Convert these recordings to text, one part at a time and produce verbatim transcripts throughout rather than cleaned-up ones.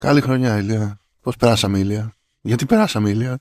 Καλή χρονιά, Ηλία. Πώς περάσαμε, Ηλία? Γιατί περάσαμε, Ηλία?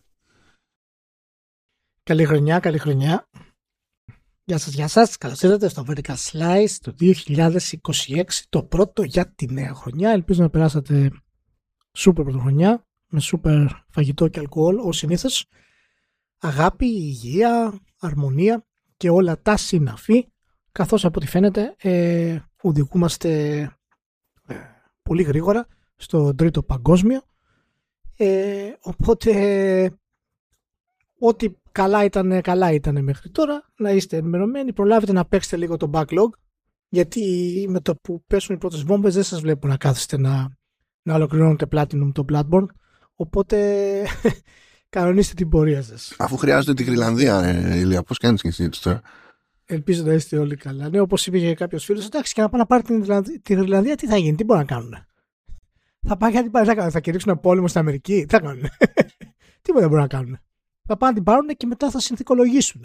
Καλή χρονιά, καλή χρονιά. Γεια σας, γεια σας. Καλώς ήρθατε στο Vertical Slice το δύο χιλιάδες είκοσι έξι, το πρώτο για τη νέα χρονιά. Ελπίζω να περάσατε σούπερ πρωτοχρονιά, με σούπερ φαγητό και αλκοόλ, ως συνήθως. Αγάπη, υγεία, αρμονία και όλα τα συναφή, καθώς από ό,τι φαίνεται ε, οδηγούμαστε ε, πολύ γρήγορα στο τρίτο παγκόσμιο. Ε, οπότε ό,τι καλά ήταν, καλά ήταν μέχρι τώρα, να είστε ενημερωμένοι, προλάβετε να παίξετε λίγο το backlog, γιατί με το που πέσουν οι πρώτες βόμβες δεν σας βλέπω να κάθεστε να, να ολοκληρώνετε Platinum το Bloodborne, οπότε κανονίστε την πορεία σας. Αφού χρειάζεται τη Γρυλανδία, ε, Ηλία, πώς κάνεις και εσύ έτσι τώρα? Ελπίζω να είστε όλοι καλά. Ναι, όπως είπε και κάποιος φίλος, εντάξει, και να πάνε να πάρει τη Γρυλανδία, τι θα γίνει, τι μπορούν να κάνουν? Θα πάει κάτι πάλι, θα κάνουν, θα κηρύξουν ένα πόλεμο στην Αμερική, τι θα κάνουν? Τίποτα δεν μπορούν να κάνουν. Θα πάνε να την πάρουν και μετά θα συνθηκολογήσουν.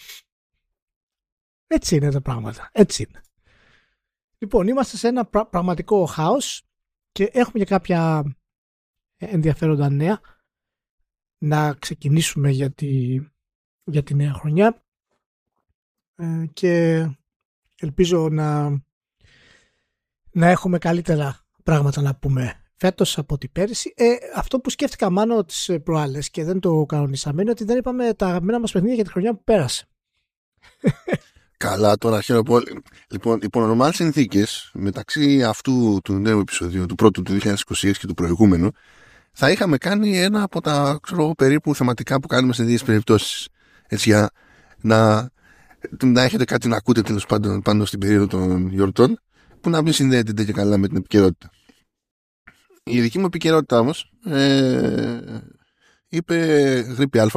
Έτσι είναι τα πράγματα. Έτσι είναι. Λοιπόν, είμαστε σε ένα πρα- πραγματικό χάος και έχουμε και κάποια ενδιαφέροντα νέα να ξεκινήσουμε για τη, για τη νέα χρονιά ε, και ελπίζω να, να έχουμε καλύτερα πράγματα να πούμε φέτος από την πέρυσι. Ε, αυτό που σκέφτηκα μάλλον τις προάλλες και δεν το κανονίσαμε είναι ότι δεν είπαμε τα αγαπημένα μας παιχνίδια για τη χρονιά που πέρασε. Καλά, τώρα χαίρομαι πολύ. Λοιπόν, υπό νορμάλ συνθήκες, μεταξύ αυτού του νέου επεισοδίου, του πρώτου του δύο χιλιάδες είκοσι έξι και του προηγούμενου, θα είχαμε κάνει ένα από τα ξέρω, περίπου θεματικά που κάνουμε σε δύο περιπτώσεις. Έτσι, για να, να έχετε κάτι να ακούτε τέλος πάντων πάνω στην περίοδο των γιορτών, που να μην συνδέεται και καλά με την επικαιρότητα. Η δική μου επικαιρότητα όμως ε, είπε γρήπη Α.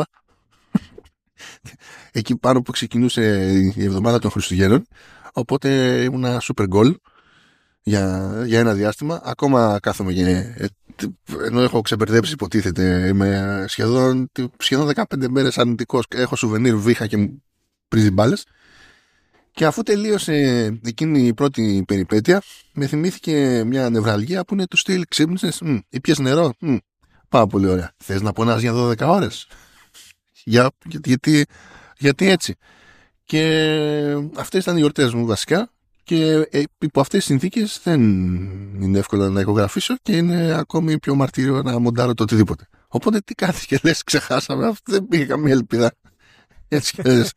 Εκεί πάνω που ξεκινούσε η εβδομάδα των Χριστουγέννων. Οπότε ήμουνα super goal για, για ένα διάστημα. Ακόμα κάθομαι και, ενώ έχω ξεμπερδέψει υποτίθεται, είμαι σχεδόν, σχεδόν δεκαπέντε μέρες αρνητικός. Έχω σουβενίρ, βήχα και μου πρίζει μπάλες. Και αφού τελείωσε εκείνη η πρώτη περιπέτεια, με θυμήθηκε μια νευραλγία που είναι του στυλ ξύπνησες, ή πιες νερό. Μ, πάρα πολύ ωραία. Θες να πονάς για δώδεκα ώρες? Για, γιατί, γιατί έτσι. Και αυτές ήταν οι γιορτές μου βασικά. Και υπό αυτές τις συνθήκες δεν είναι εύκολο να ηχογραφήσω και είναι ακόμη πιο μαρτύριο να μοντάρω το οτιδήποτε. Οπότε τι κάθεσαι και λες, ξεχάσαμε αυτό, δεν πήγε καμία ελπίδα. Έτσι και λες.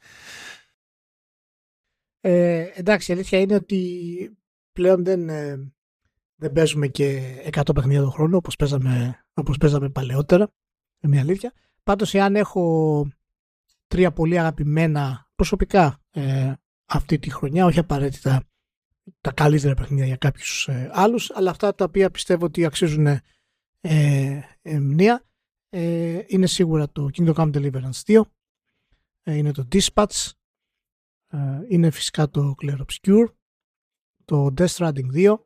Ε, εντάξει, η αλήθεια είναι ότι πλέον δεν, ε, δεν παίζουμε και εκατό παιχνίδια τον χρόνο όπως παίζαμε, όπως παίζαμε παλαιότερα. Είναι μια αλήθεια. Πάντως, εάν έχω τρία πολύ αγαπημένα προσωπικά ε, αυτή τη χρονιά, όχι απαραίτητα τα καλύτερα παιχνίδια για κάποιους ε, άλλους, αλλά αυτά τα οποία πιστεύω ότι αξίζουν ε, ε, μνήα, ε, είναι σίγουρα το Kingdom Come Deliverance δύο, ε, είναι το Dispatch, ε, είναι φυσικά το Clair Obscure, το Death Stranding δύο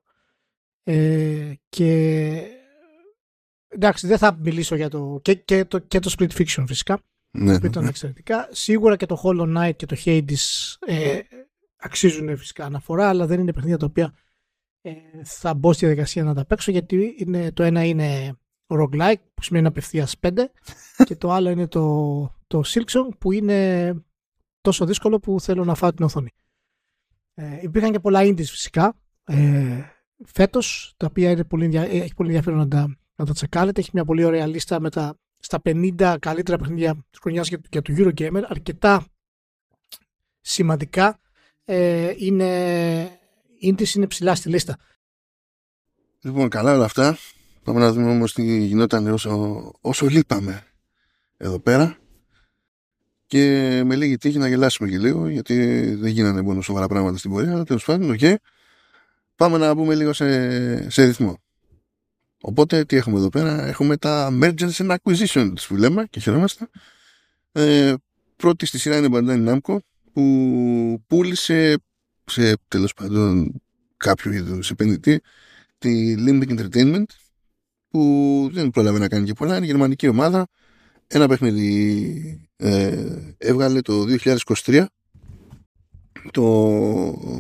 ε, και εντάξει, δεν θα μιλήσω για το και, και, το, και το Split Fiction φυσικά, Ναι, που ήταν ναι. εξαιρετικά. Σίγουρα και το Hollow Knight και το Hades ε, αξίζουν φυσικά αναφορά, αλλά δεν είναι παιχνίδια τα οποία ε, θα μπω στη διαδικασία να τα παίξω, γιατί είναι, το ένα είναι roguelike, που σημαίνει απευθείας πέντε, και το άλλο είναι το, το Silksong, που είναι τόσο δύσκολο που θέλω να φάω την οθόνη. Ε, υπήρχαν και πολλά indies φυσικά ε, φέτος, τα οποία είναι πολύ, έχει πολύ ενδιαφέρον να τα, να τα τσεκάρετε. Έχει μια πολύ ωραία λίστα με τα στα πενήντα καλύτερα παιχνίδια της χρονιάς για, για το Eurogamer, αρκετά σημαντικά ε, είναι, indies είναι ψηλά στη λίστα. Λοιπόν, καλά όλα αυτά. Πάμε να δούμε όμως τι γινόταν όσο, όσο λείπαμε εδώ πέρα. Και με λίγη τύχη να γελάσουμε και λίγο, γιατί δεν γίνανε μόνο σοβαρά πράγματα στην πορεία. Αλλά τέλος πάντων, okay. Πάμε να μπούμε λίγο σε, σε ρυθμό. Οπότε τι έχουμε εδώ πέρα? Έχουμε τα mergers and acquisitions που λέμε και χαιρόμαστε. Ε, πρώτη στη σειρά είναι η Bandai Namco, που πούλησε σε τέλος πάντων κάποιο είδους επενδυτή τη Limbic Entertainment, που δεν πρόλαβε να κάνει και πολλά. Είναι γερμανική ομάδα. Ένα παιχνίδι ε, έβγαλε το δύο χιλιάδες είκοσι τρία, το,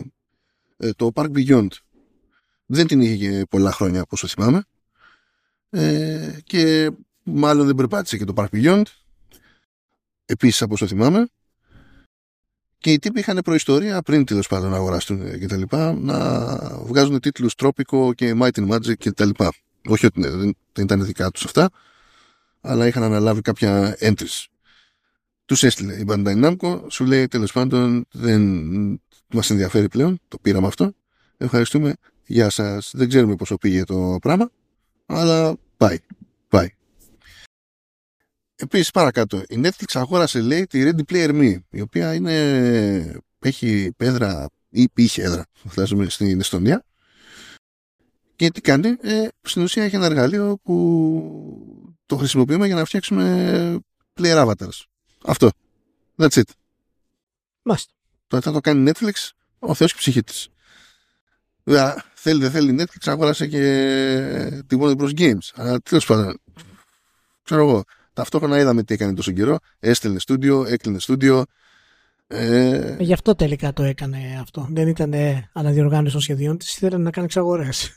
ε, το Park Beyond. Δεν την είχε και πολλά χρόνια, όπως θυμάμαι. ε, και μάλλον δεν περπάτησε και το Park Beyond, επίσης από όσο θυμάμαι, και οι τύποι είχαν προϊστορία πριν τέλος πάντων να αγοράσουν και τα λοιπά, να βγάζουν τίτλους Tropico και Might and Magic και τα λοιπά. Όχι ότι δεν, δεν ήταν δικά τους αυτά, αλλά είχαν αναλάβει κάποια entries. Τους έστειλε η Bandai Namco, σου λέει τέλος πάντων δεν μας ενδιαφέρει πλέον, το πήραμε αυτό, ευχαριστούμε, γεια σας, δεν ξέρουμε πόσο πήγε το πράγμα, αλλά πάει, πάει. Επίσης παρακάτω, η Netflix αγόρασε, λέει, τη Ready Player Me, η οποία είναι, έχει έδρα ή είχε έδρα, φαντάζομαι, στην Εστονία. Και τι κάνει, ε, στην ουσία έχει ένα εργαλείο που το χρησιμοποιούμε για να φτιάξουμε player avatars. Αυτό. That's it. Μάλιστα. Το θα το κάνει Netflix, ο Θεός και η ψυχή της. Βέβαια, θέλει δεν θέλει Netflix, αγόρασε και τη Warner Bros. Games. Αλλά τέλος πάντων, ξέρω εγώ, ταυτόχρονα είδαμε τι έκανε τόσο καιρό. Έστελνε στούντιο, έκλεινε στούντιο. Ε... Γι' αυτό τελικά το έκανε αυτό. Δεν ήταν αναδιοργάνωση των σχεδίων της, ήθελε να κάνει εξαγορές.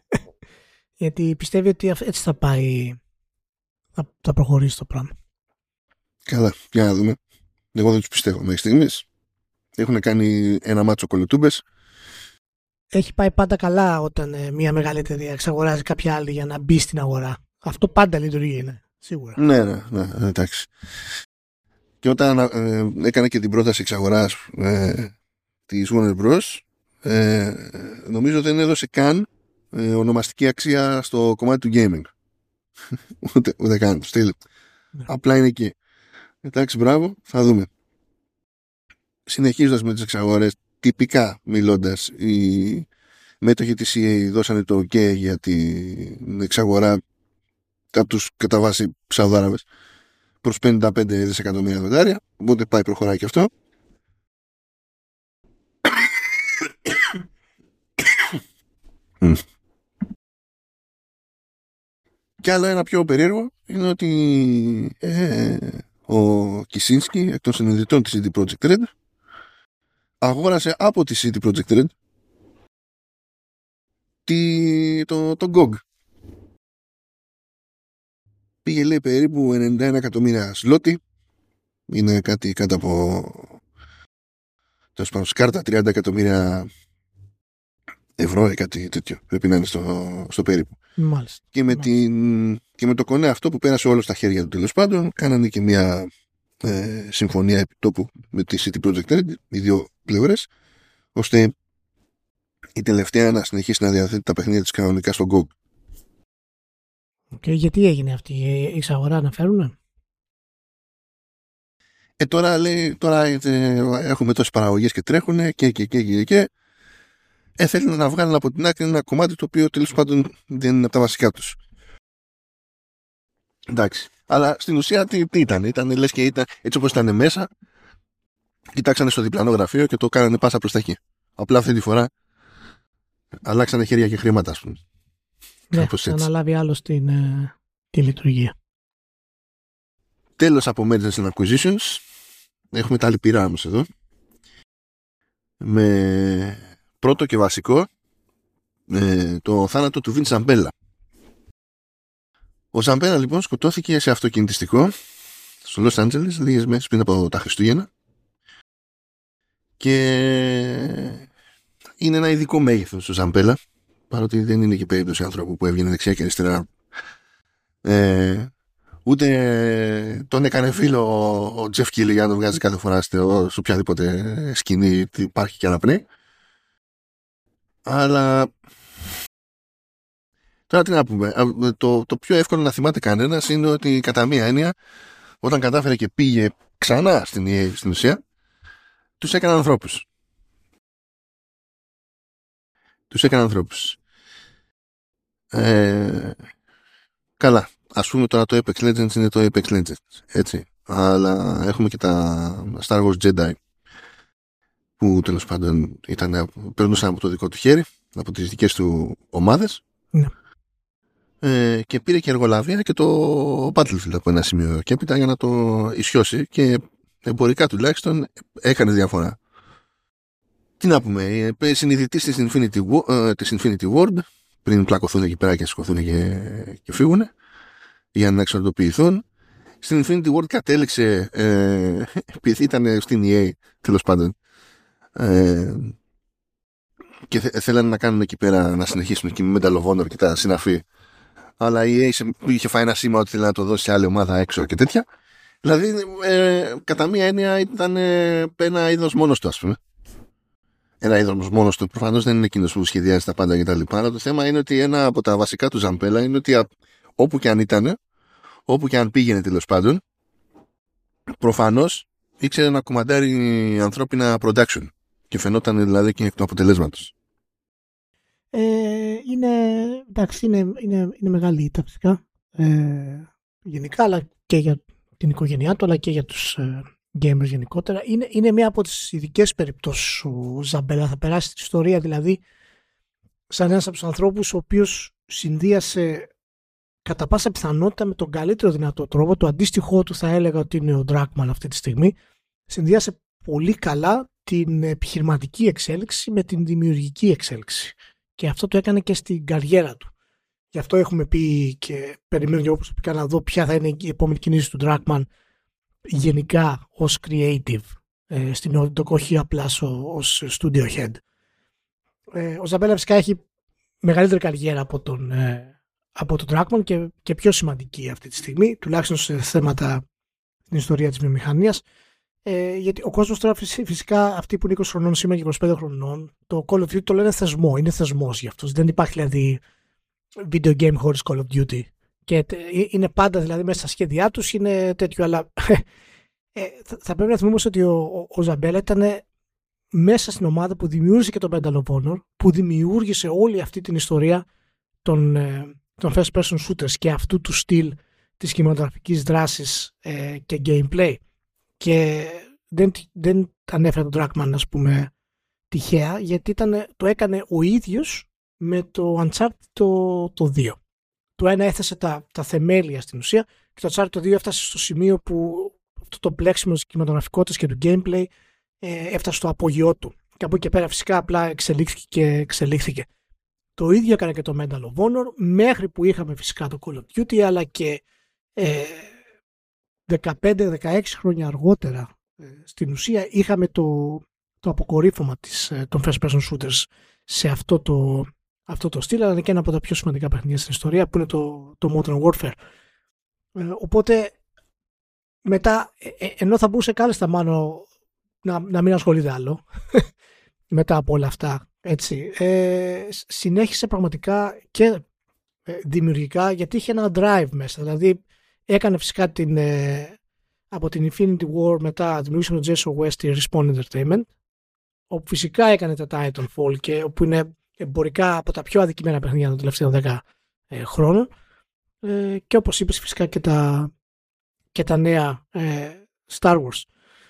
Γιατί πιστεύει ότι έτσι θα πάει, θα, θα προχωρήσει το πράγμα. Καλά, για να δούμε. Εγώ δεν τους πιστεύω μέχρι στιγμής. Έχουν κάνει ένα μάτσο κολοτούμπες. Έχει πάει πάντα καλά όταν ε, μια μεγάλη εταιρεία εξαγοράζει κάποια άλλη για να μπει στην αγορά. Αυτό πάντα λειτουργεί, είναι σίγουρα. Ναι, ναι, ναι, εντάξει. Και όταν ε, έκανε και την πρόταση εξαγοράς ε, της Warner Bros. Ε, νομίζω δεν έδωσε καν ε, ονομαστική αξία στο κομμάτι του gaming. ούτε, ούτε καν. Στείλ. Ναι. Απλά είναι εκεί. Εντάξει, μπράβο, θα δούμε. Συνεχίζοντας με τις εξαγορές, τυπικά μιλώντας, οι μέτοχοι της ι έι δώσανε το OK για την εξαγορά από τους κατά βάση Σαουδάραβες προς πενήντα πέντε δισεκατομμύρια δολάρια, οπότε πάει, προχωράει και αυτό. Και άλλο ένα πιο περίεργο είναι ότι ε, ο Κισίνσκι, εκ των συνειδητών της σι ντι Projekt Red, αγόρασε από τη σι ντι Projekt Red τη, το, το τζι ο τζι. Πήγε, λέει, περίπου ενενήντα ένα εκατομμύρια σλότι. Είναι κάτι κάτω από τέλος πάντων σκάρτα τριάντα εκατομμύρια ευρώ ή κάτι τέτοιο. Πρέπει να είναι στο, στο περίπου. Μάλιστα. Και με, Μάλιστα. την, και με το κονέ αυτό που πέρασε όλο στα χέρια του τέλος πάντων, κάνανε και μια ε, συμφωνία επιτόπου με τη σι ντι Projekt Red, οι δύο πλευρές, ώστε η τελευταία να συνεχίσει να διαθέτει τα παιχνίδια της κανονικά στο τζι ο τζι. Και γιατί έγινε αυτή η εξαγορά, να φέρουνε? Ε, τώρα λέει, τώρα ε, έχουμε τόσες παραγωγές και τρέχουνε και και και και, και. Ε, θέλουν να βγάλουν από την άκρη ένα κομμάτι το οποίο τέλος πάντων δεν είναι από τα βασικά τους. Εντάξει. Αλλά στην ουσία τι, τι ήταν, ήταν λες και ήταν έτσι όπως ήταν μέσα, κοιτάξανε στο διπλανό γραφείο και το κάνανε πάσα προς τα εκεί. Απλά αυτή τη φορά αλλάξανε χέρια και χρήματα, ας πούμε. Ναι, θα αναλάβει άλλο την, ε, τη λειτουργία. Τέλος από Mergers and Acquisitions, έχουμε τα άλλη πειρά μας εδώ, με πρώτο και βασικό ε, το θάνατο του Vince Zampella. Ο Zampella λοιπόν σκοτώθηκε σε αυτοκινητιστικό στο Los Angeles λίγες μέρες πριν από τα Χριστούγεννα και είναι ένα ειδικό μέγεθος ο Zampella, παρότι δεν είναι και περίπτωση άνθρωπου που έβγαινε δεξιά και αριστερά. Ε, ούτε τον έκανε φίλο ο, ο Jeff Keighley για να τον βγάζει κάθε φορά στο, σε οποιαδήποτε σκηνή υπάρχει και αναπνέει. Αλλά τώρα τι να πούμε, το, το πιο εύκολο να θυμάται κανένας είναι ότι κατά μία έννοια όταν κατάφερε και πήγε ξανά στην ι έι στην ουσία, τους έκανε ανθρώπους. Τους έκανε ανθρώπους. Ε, καλά, ας πούμε τώρα το Apex Legends είναι το Apex Legends, έτσι. Αλλά έχουμε και τα Star Wars Jedi που τέλος πάντων ήταν, περνούσαν από το δικό του χέρι, από τις δικές του ομάδες. Ναι. Ε, και πήρε και εργολαβία και το Battlefield από ένα σημείο και έπειτα για να το ισιώσει και εμπορικά τουλάχιστον έκανε διαφορά. Τι να πούμε, συνειδητής της Infinity, της Infinity Ward, πριν πλακωθούν εκεί πέρα και σηκωθούν και, και φύγουν για να εξαρτοποιηθούν. Στην Infinity Ward κατέληξε ε, επειδή ήταν στην ι έι τέλος πάντων ε, και θε, θέλανε να κάνουν εκεί πέρα να συνεχίσουν και με Medal of Honor και τα συναφή, αλλά η ι έι είχε φάει ένα σήμα ότι θέλει να το δώσει σε άλλη ομάδα έξω και τέτοια. Δηλαδή ε, κατά μία έννοια ήταν ε, ένα είδος μόνος του, ας πούμε. Ένα είδος μόνος του. Προφανώς δεν είναι εκείνος που σχεδιάζει τα πάντα και τα λοιπά, αλλά το θέμα είναι ότι ένα από τα βασικά του Ζαμπέλα είναι ότι α, όπου και αν ήταν, όπου και αν πήγαινε τέλος πάντων, προφανώς ήξερε να κουμαντάρει ανθρώπινα production και φαινόταν δηλαδή και εκ του αποτελέσματος. Ε, είναι, εντάξει, είναι, είναι, είναι μεγάλη ήττα φυσικά ε, γενικά, αλλά και για την οικογένειά του, αλλά και για τους ε, gamers γενικότερα. Είναι, είναι μία από τις ειδικές περιπτώσεις ο Ζαμπέλα. Θα περάσει την ιστορία δηλαδή σαν ένας από τους ανθρώπους ο οποίος συνδύασε κατά πάσα πιθανότητα με τον καλύτερο δυνατό τρόπο, το αντίστοιχό του θα έλεγα ότι είναι ο Druckmann αυτή τη στιγμή, συνδύασε πολύ καλά την επιχειρηματική εξέλιξη με την δημιουργική εξέλιξη. Και αυτό το έκανε και στην καριέρα του. Γι' αυτό έχουμε πει και περιμένω και εγώ προσωπικά να δω ποια θα είναι η επόμενη κινήση του Druckmann γενικά ως creative ε, στην Naughty Dog, όχι απλά ως studio head. Ε, ο Ζαμπέλα φυσικά έχει μεγαλύτερη καριέρα από τον, ε, από τον Druckmann και, και πιο σημαντική αυτή τη στιγμή, τουλάχιστον σε θέματα στην ιστορία της βιομηχανίας. Ε, γιατί ο κόσμος τώρα φυσικά αυτοί που είναι είκοσι χρονών σήμερα και είκοσι πέντε χρονών, το Call of Duty το λένε θεσμό, είναι θεσμός για αυτούς. Δεν υπάρχει δηλαδή video game χωρίς Call of Duty. Και είναι πάντα δηλαδή μέσα στα σχέδιά τους, είναι τέτοιο, αλλά ε, θα πρέπει να θυμόμαστε ότι ο, ο, ο Ζαμπέλα ήταν μέσα στην ομάδα που δημιούργησε και το Medal of Honor, που δημιούργησε όλη αυτή την ιστορία των, των first person shooters και αυτού του στυλ της κινηματογραφικής δράσης ε, και gameplay. Και δεν, δεν ανέφερε τον Druckmann, ας πούμε, τυχαία, γιατί ήταν, το έκανε ο ίδιος με το Uncharted το, το δύο. Το ένα έθεσε τα, τα θεμέλια στην ουσία και το Uncharted το δύο έφτασε στο σημείο που αυτό το πλέξιμο της κινηματογραφικότητας και του gameplay ε, έφτασε στο απογειό του. Και από εκεί και πέρα φυσικά απλά εξελίχθηκε και εξελίχθηκε. Το ίδιο έκανε και το Medal of Honor, μέχρι που είχαμε φυσικά το Call of Duty, αλλά και ε, δεκαπέντε δεκαέξι χρόνια αργότερα ε, στην ουσία είχαμε το, το αποκορύφωμα της, ε, των first person shooters σε αυτό το, αυτό το στυλ, αλλά είναι και ένα από τα πιο σημαντικά παιχνίδια στην ιστορία, που είναι το, το Modern Warfare. Ε, οπότε μετά, ε, ε, ενώ θα μπορούσε κάλλιστα μάλλον να, να μην ασχολείται άλλο μετά από όλα αυτά, έτσι, ε, συνέχισε πραγματικά και ε, δημιουργικά, γιατί είχε ένα drive μέσα, δηλαδή έκανε φυσικά την, ε, από την Infinity War μετά δημιούργησε με τον Jason West τη Respawn Entertainment, όπου φυσικά έκανε τα Titanfall και όπου είναι εμπορικά από τα πιο αδικημένα παιχνίδια των τελευταίων δέκα ε, χρόνων, ε, και όπως είπες φυσικά και τα, και τα νέα ε, Star Wars.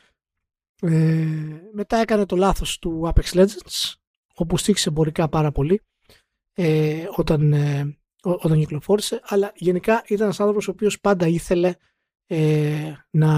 Ε, μετά έκανε το λάθος του Apex Legends, όπου στήχησε εμπορικά πάρα πολύ ε, όταν, ε, όταν κυκλοφόρησε, αλλά γενικά ήταν ένας άνθρωπος ο οποίος πάντα ήθελε ε, να,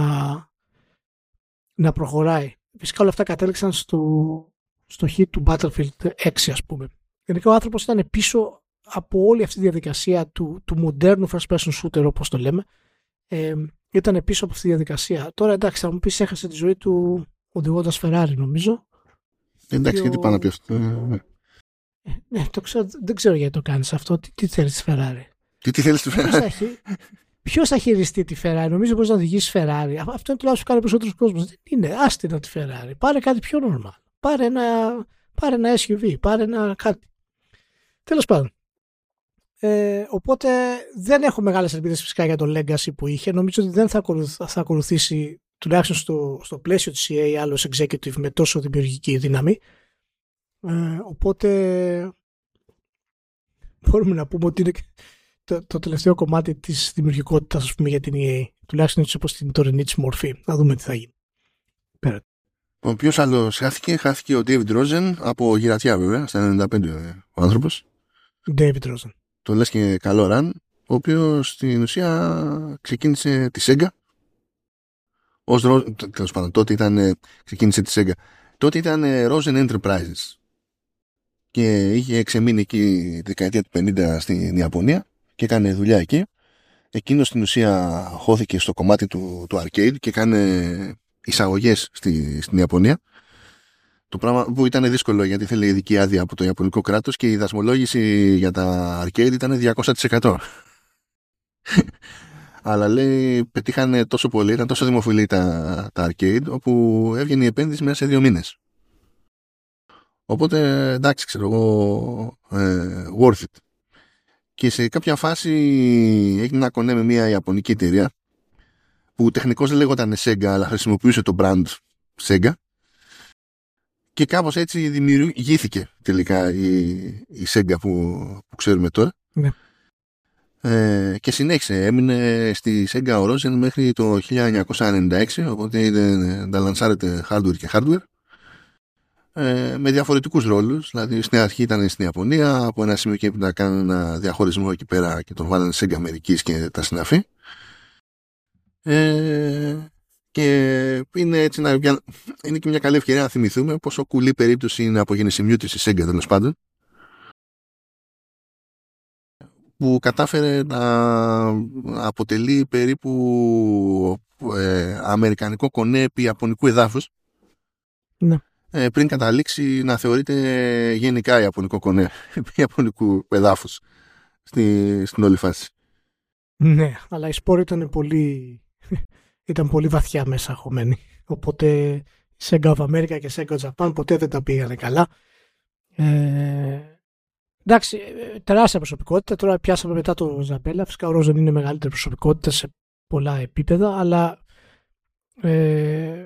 να προχωράει. Φυσικά όλα αυτά κατέληξαν στο, στο hit του Battlefield έξι, ας πούμε. Γενικά ο άνθρωπος ήταν πίσω από όλη αυτή τη διαδικασία του, του μοντέρνου first person shooter, όπως το λέμε. Ε, ήταν πίσω από αυτή τη διαδικασία. Τώρα εντάξει, θα μου πεις, έχασε τη ζωή του οδηγώντας Ferrari, νομίζω. Εντάξει, γιατί πάνω από αυτό. Ε, ναι, το ξέρω, δεν ξέρω γιατί το κάνεις αυτό. Τι, τι θέλεις τη Ferrari. Τι, τι θέλεις τη Ferrari. Ποιος θα χειριστεί τη Ferrari. Νομίζω μπορείς να οδηγήσεις Ferrari. Αυτό είναι τουλάχιστον που κάνει περισσότερος κόσμος. Δεν είναι. Άστινα τη Ferrari. Πάρε κάτι πιο normal. Πάρε ένα, πάρε ένα ες γιου βι. Πάρε ένα κάτι. Τέλος πάντων. Ε, οπότε δεν έχω μεγάλες ελπίδες φυσικά για το legacy που είχε. Νομίζω ότι δεν θα, ακολουθ, θα ακολουθήσει τουλάχιστον στο, στο πλαίσιο της ι έι άλλος executive με τόσο δημιουργική δύναμη. Ε, οπότε μπορούμε να πούμε ότι είναι το, το τελευταίο κομμάτι της δημιουργικότητας, ας πούμε, για την ι έι, τουλάχιστον έτσι όπως την τωρινή της μορφή. Να δούμε τι θα γίνει. Πέρα. Ο οποίος άλλος χάθηκε, χάθηκε ο David Rosen από γυρατιά, βέβαια, στα ενενήντα πέντε ο άνθρωπος. David Rosen. Το λες και καλό run, ο οποίος στην ουσία ξεκίνησε τη Sega. Ως, τέλος πάντων, τότε ήταν, ξεκίνησε τη Sega. Τότε ήταν Rosen Enterprises. και είχε ξεμείνει εκεί τη δεκαετία του πενήντα στην Ιαπωνία και έκανε δουλειά εκεί. Εκείνος στην ουσία χώθηκε στο κομμάτι του, του arcade και έκανε εισαγωγές στη, στην Ιαπωνία. Το πράγμα που ήταν δύσκολο γιατί θέλει ειδική άδεια από το Ιαπωνικό κράτος και η δασμολόγηση για τα arcade ήταν διακόσια τοις εκατό. Αλλά λέει πετύχανε τόσο πολύ, ήταν τόσο δημοφιλή τα, τα arcade, όπου έβγαινε η επένδυση μέσα σε δύο μήνες. Οπότε εντάξει, ξέρω εγώ, ε, worth it. Και σε κάποια φάση έγινε ένα κονέ με μια ιαπωνική εταιρεία που τεχνικώς δεν λέγονταν Sega, αλλά χρησιμοποιούσε το brand Sega. Και κάπως έτσι δημιουργήθηκε τελικά η, η Sega που, που ξέρουμε τώρα. Ναι. Ε, και συνέχισε, έμεινε στη Sega Orogen μέχρι το χίλια εννιακόσια ενενήντα έξι, οπότε τα λανσάρεται hardware και hardware ε, με διαφορετικούς ρόλους. Δηλαδή στην αρχή ήταν στην Ιαπωνία, από ένα σημείο και έπρεπε να κάνουν ένα διαχωρισμό εκεί πέρα και τον βάλανε Sega Αμερικής και τα συναφή. Ε, και είναι, έτσι, να, είναι και μια καλή ευκαιρία να θυμηθούμε πόσο κουλή περίπτωση είναι από γεννησιμιού της η Sega, τέλος πάντων, που κατάφερε να αποτελεί περίπου ε, αμερικανικό κονέ επί ιαπωνικού εδάφους, ναι. ε, πριν καταλήξει να θεωρείται γενικά ιαπωνικό κονέ επί ιαπωνικού εδάφους στη, στην όλη φάση. Ναι, αλλά η σπόρη ήταν πολύ, ήταν πολύ βαθιά μέσα χωμένη. Οπότε Sega of America και Sega of Japan ποτέ δεν τα πήγανε καλά. Ε, εντάξει, τεράστια προσωπικότητα. Τώρα πιάσαμε μετά το Ζαμπέλα. Φυσικά ο Ρόζεν είναι μεγαλύτερη προσωπικότητα σε πολλά επίπεδα, αλλά ε,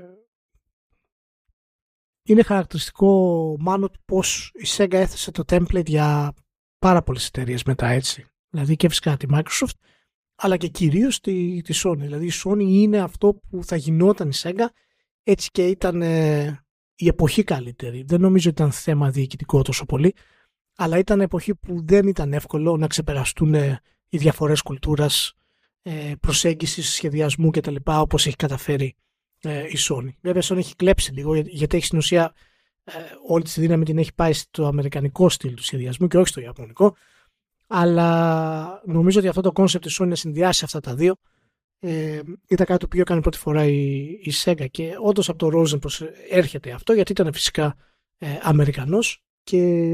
είναι χαρακτηριστικό μάλλον πως η Sega έθεσε το template για πάρα πολλές εταιρείες μετά, έτσι. Δηλαδή και φυσικά τη Microsoft, αλλά και κυρίως τη, τη Sony. Δηλαδή η Sony είναι αυτό που θα γινόταν η Sega, έτσι και ήταν ε, η εποχή καλύτερη. Δεν νομίζω ότι ήταν θέμα διοικητικό τόσο πολύ, αλλά ήταν εποχή που δεν ήταν εύκολο να ξεπεραστούν ε, οι διαφορές κουλτούρας, ε, προσέγγισης, σχεδιασμού κτλ. Όπως έχει καταφέρει ε, η Sony. Βέβαια η Sony έχει κλέψει λίγο, γιατί έχει στην ουσία ε, όλη τη δύναμη την έχει πάει στο αμερικανικό στυλ του σχεδιασμού και όχι στο ιαπωνικό. Αλλά νομίζω ότι αυτό το κόνσεπτ της Sony να συνδυάσει αυτά τα δύο ε, ήταν κάτι το οποίο έκανε πρώτη φορά η, η Sega, και όντως από το Rosen έρχεται αυτό, γιατί ήταν φυσικά ε, Αμερικανός και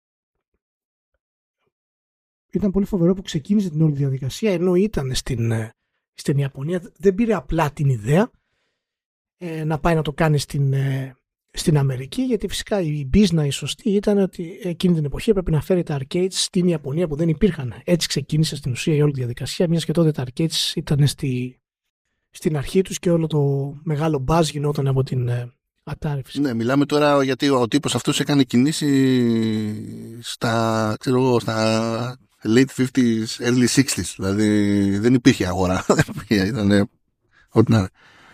ήταν πολύ φοβερό που ξεκίνησε την όλη διαδικασία ενώ ήταν στην, στην Ιαπωνία. Δεν πήρε απλά την ιδέα ε, να πάει να το κάνει στην, ε, στην Αμερική, γιατί φυσικά η business η σωστή ήταν ότι εκείνη την εποχή έπρεπε να φέρει τα arcades στην Ιαπωνία που δεν υπήρχαν. Έτσι ξεκίνησε στην ουσία η όλη διαδικασία, μιας και τότε τα arcades ήταν στη, στην αρχή τους και όλο το μεγάλο buzz γινόταν από την ε, Atari. Φυσικά. Ναι, μιλάμε τώρα γιατί ο τύπος αυτός έκανε κινήσεις στα, ξέρω εγώ, στα late fifties, early sixties. Δηλαδή δεν υπήρχε αγορά. Ήταν ό,τι να είναι.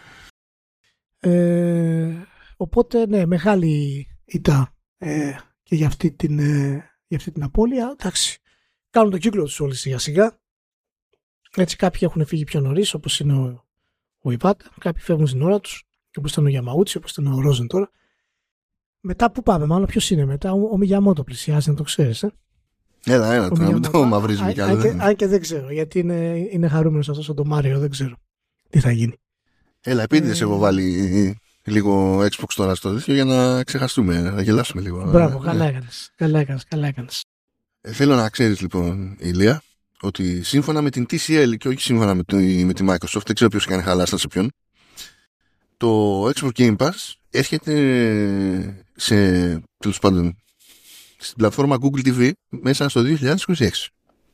Ε, οπότε ναι, μεγάλη ήττα ε, και για αυτή την, ε, για αυτή την απώλεια. Εντάξει, κάνουν τον κύκλο τους όλοι σιγά σιγά. Έτσι κάποιοι έχουν φύγει πιο νωρίς, όπως είναι ο, ο Ιβάτα, κάποιοι φεύγουν στην ώρα τους, όπως ήταν ο Γιαμαούτσι, όπως ήταν ο Ρόζεν τώρα. Μετά που πάμε, μάλλον ποιος είναι μετά, ο, ο Μιγιαμότο πλησιάζει, να το ξέρεις, ε. Έλα, έλα, τώρα μην το μαυρίζουμε κι άλλο. Αν και δεν ξέρω, γιατί είναι, είναι χαρούμενος αυτός ο Ντομάριο, δεν ξέρω τι θα γίνει. Έλα, επίτηδες έχω βάλει λίγο Xbox τώρα στο τέτοιο για να ξεχαστούμε, να γελάσουμε λίγο. Μπράβο, καλά έκανες, καλά έκανες, καλά έκανες. Ε, θέλω να ξέρεις λοιπόν, Ηλία, ότι σύμφωνα με την τι σι ελ και όχι σύμφωνα με, το, με τη Microsoft, δεν ξέρω ποιος κάνει χαλάστα σε ποιον, το Xbox Game Pass έρχεται σε, τέλος πάντων, στην πλατφόρμα Google τι βι μέσα στο δύο χιλιάδες είκοσι έξι.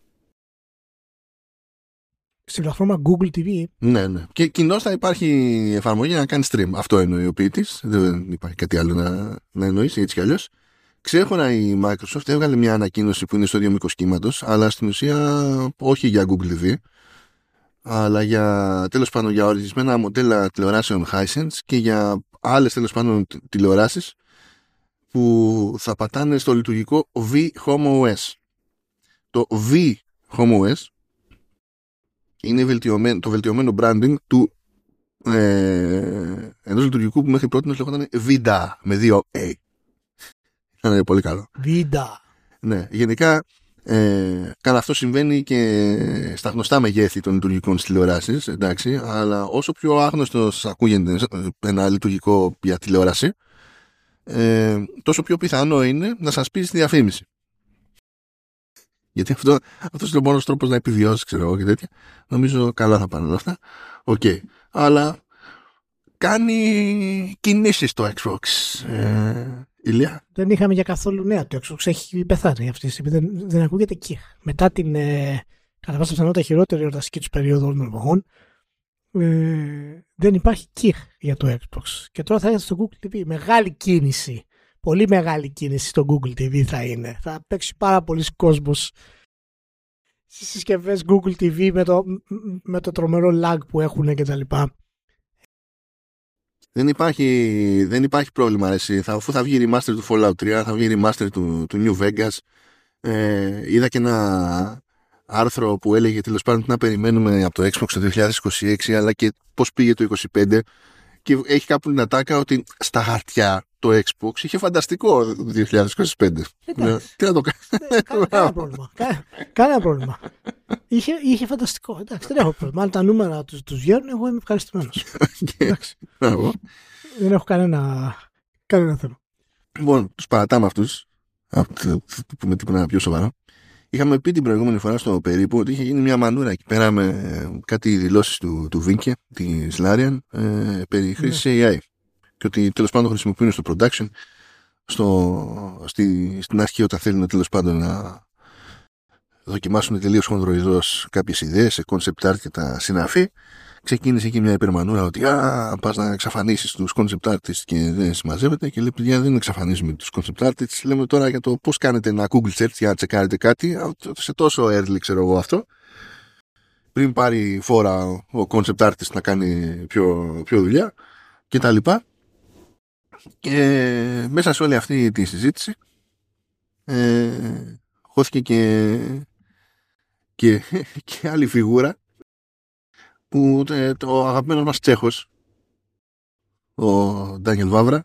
Στην πλατφόρμα Google τι βι. Ναι, ναι. Και κοινώς θα υπάρχει εφαρμογή να κάνει stream. Αυτό εννοεί ο ποιητής. Δεν υπάρχει κάτι άλλο να, να εννοήσει έτσι κι αλλιώς. Ξέχωρα η Microsoft έβγαλε μια ανακοίνωση που είναι στο ίδιο μήκος κύματος, αλλά στην ουσία όχι για Google τι βι, αλλά για, τέλος πάντων, για ορισμένα μοντέλα τηλεοράσεων Hisense και για άλλες τέλος πάντων τηλεοράσεις που θα πατάνε στο λειτουργικό vHomeOS. Το vHomeOS είναι βελτιωμένο, το βελτιωμένο branding του ε, ενός λειτουργικού που μέχρι πρώτη λεγόταν βι ντι έι με δύο A. είναι πολύ καλό. Βίντα. Ναι, γενικά ε, καλά, αυτό συμβαίνει και στα γνωστά μεγέθη των λειτουργικών της τηλεοράσης, εντάξει, αλλά όσο πιο άγνωστος ακούγεται ένα λειτουργικό για τηλεόραση, ε, τόσο πιο πιθανό είναι να σας πει στη διαφήμιση. Γιατί αυτό, αυτός είναι ο μόνος τρόπος να επιβιώσει, ξέρω εγώ και τέτοια. Νομίζω καλά θα πάνε όλα αυτά. Οκ. Okay. Αλλά κάνει κινήσεις το Xbox. Ε, Ηλία. Δεν είχαμε για καθόλου νέα. Το Xbox έχει πεθάνει αυτή τη στιγμή. Δεν, δεν ακούγεται εκεί. Μετά την ε, κατά πάσα πιθανότητα χειρότερη εορταστική του περίοδο όλων των εποχών, ε, δεν υπάρχει κιχ για το Xbox. Και τώρα θα έρθει στο Google τι βι. Μεγάλη κίνηση. Πολύ μεγάλη κίνηση στο Google τι βι θα είναι. Θα παίξει πάρα πολλοί κόσμος στις συσκευές Google τι βι με το, με το τρομερό lag που έχουν και τα λοιπά. Δεν υπάρχει, δεν υπάρχει πρόβλημα εσύ. Θα, αφού θα βγει remaster του Fallout τρία, θα βγει remaster του, του New Vegas. Ε, είδα και ένα άρθρο που έλεγε τέλος πάντων τι να περιμένουμε από το Xbox το δύο χιλιάδες είκοσι έξι, αλλά και πώς πήγε το είκοσι πέντε. Και έχει κάπου την ατάκα ότι στα χαρτιά το Xbox είχε φανταστικό δύο χιλιάδες είκοσι πέντε. Εντάξει. Τι να το κάνει. Κανένα πρόβλημα. Κανένα πρόβλημα. Είχε, είχε φανταστικό. Εντάξει, δεν έχω πρόβλημα. Αν τα νούμερα τους, τους βγαίνουν, εγώ είμαι ευχαριστημένος. Εντάξει. Δεν έχω κανένα, κανένα θέμα. Λοιπόν, τους παρατάμε αυτούς. Με τίποτα πιο σοβαρό. Είχαμε πει την προηγούμενη φορά στο περίπου ότι είχε γίνει μια μανούρα εκεί πέρα με κάτι δηλώσεις του, του Βίνκε, της Larian, ε, περί χρήσης ναι. έι άι. Και ότι τέλος πάντων χρησιμοποιούν στο production, στο, στη, στην αρχή όταν θέλουν τέλος πάντων να δοκιμάσουν τελείως χονδροειδώς κάποιες ιδέες σε concept art και τα συναφή. Ξεκίνησε εκεί μια υπερμανούρα ότι α, πας να εξαφανίσεις τους concept artists και δεν συμμαζεύεται και λέει παιδιά δεν εξαφανίζουμε τους concept artists, λέμε τώρα για το πώς κάνετε ένα Google search για να τσεκάρετε κάτι σε τόσο early ξέρω εγώ αυτό, πριν πάρει φόρα ο concept artist να κάνει πιο, πιο δουλειά και τα λοιπά. Και μέσα σε όλη αυτή τη συζήτηση ε, χώθηκε και, και, και άλλη φιγούρα που το αγαπημένος μας Τσέχος, ο Ντάνιελ Βαύρα,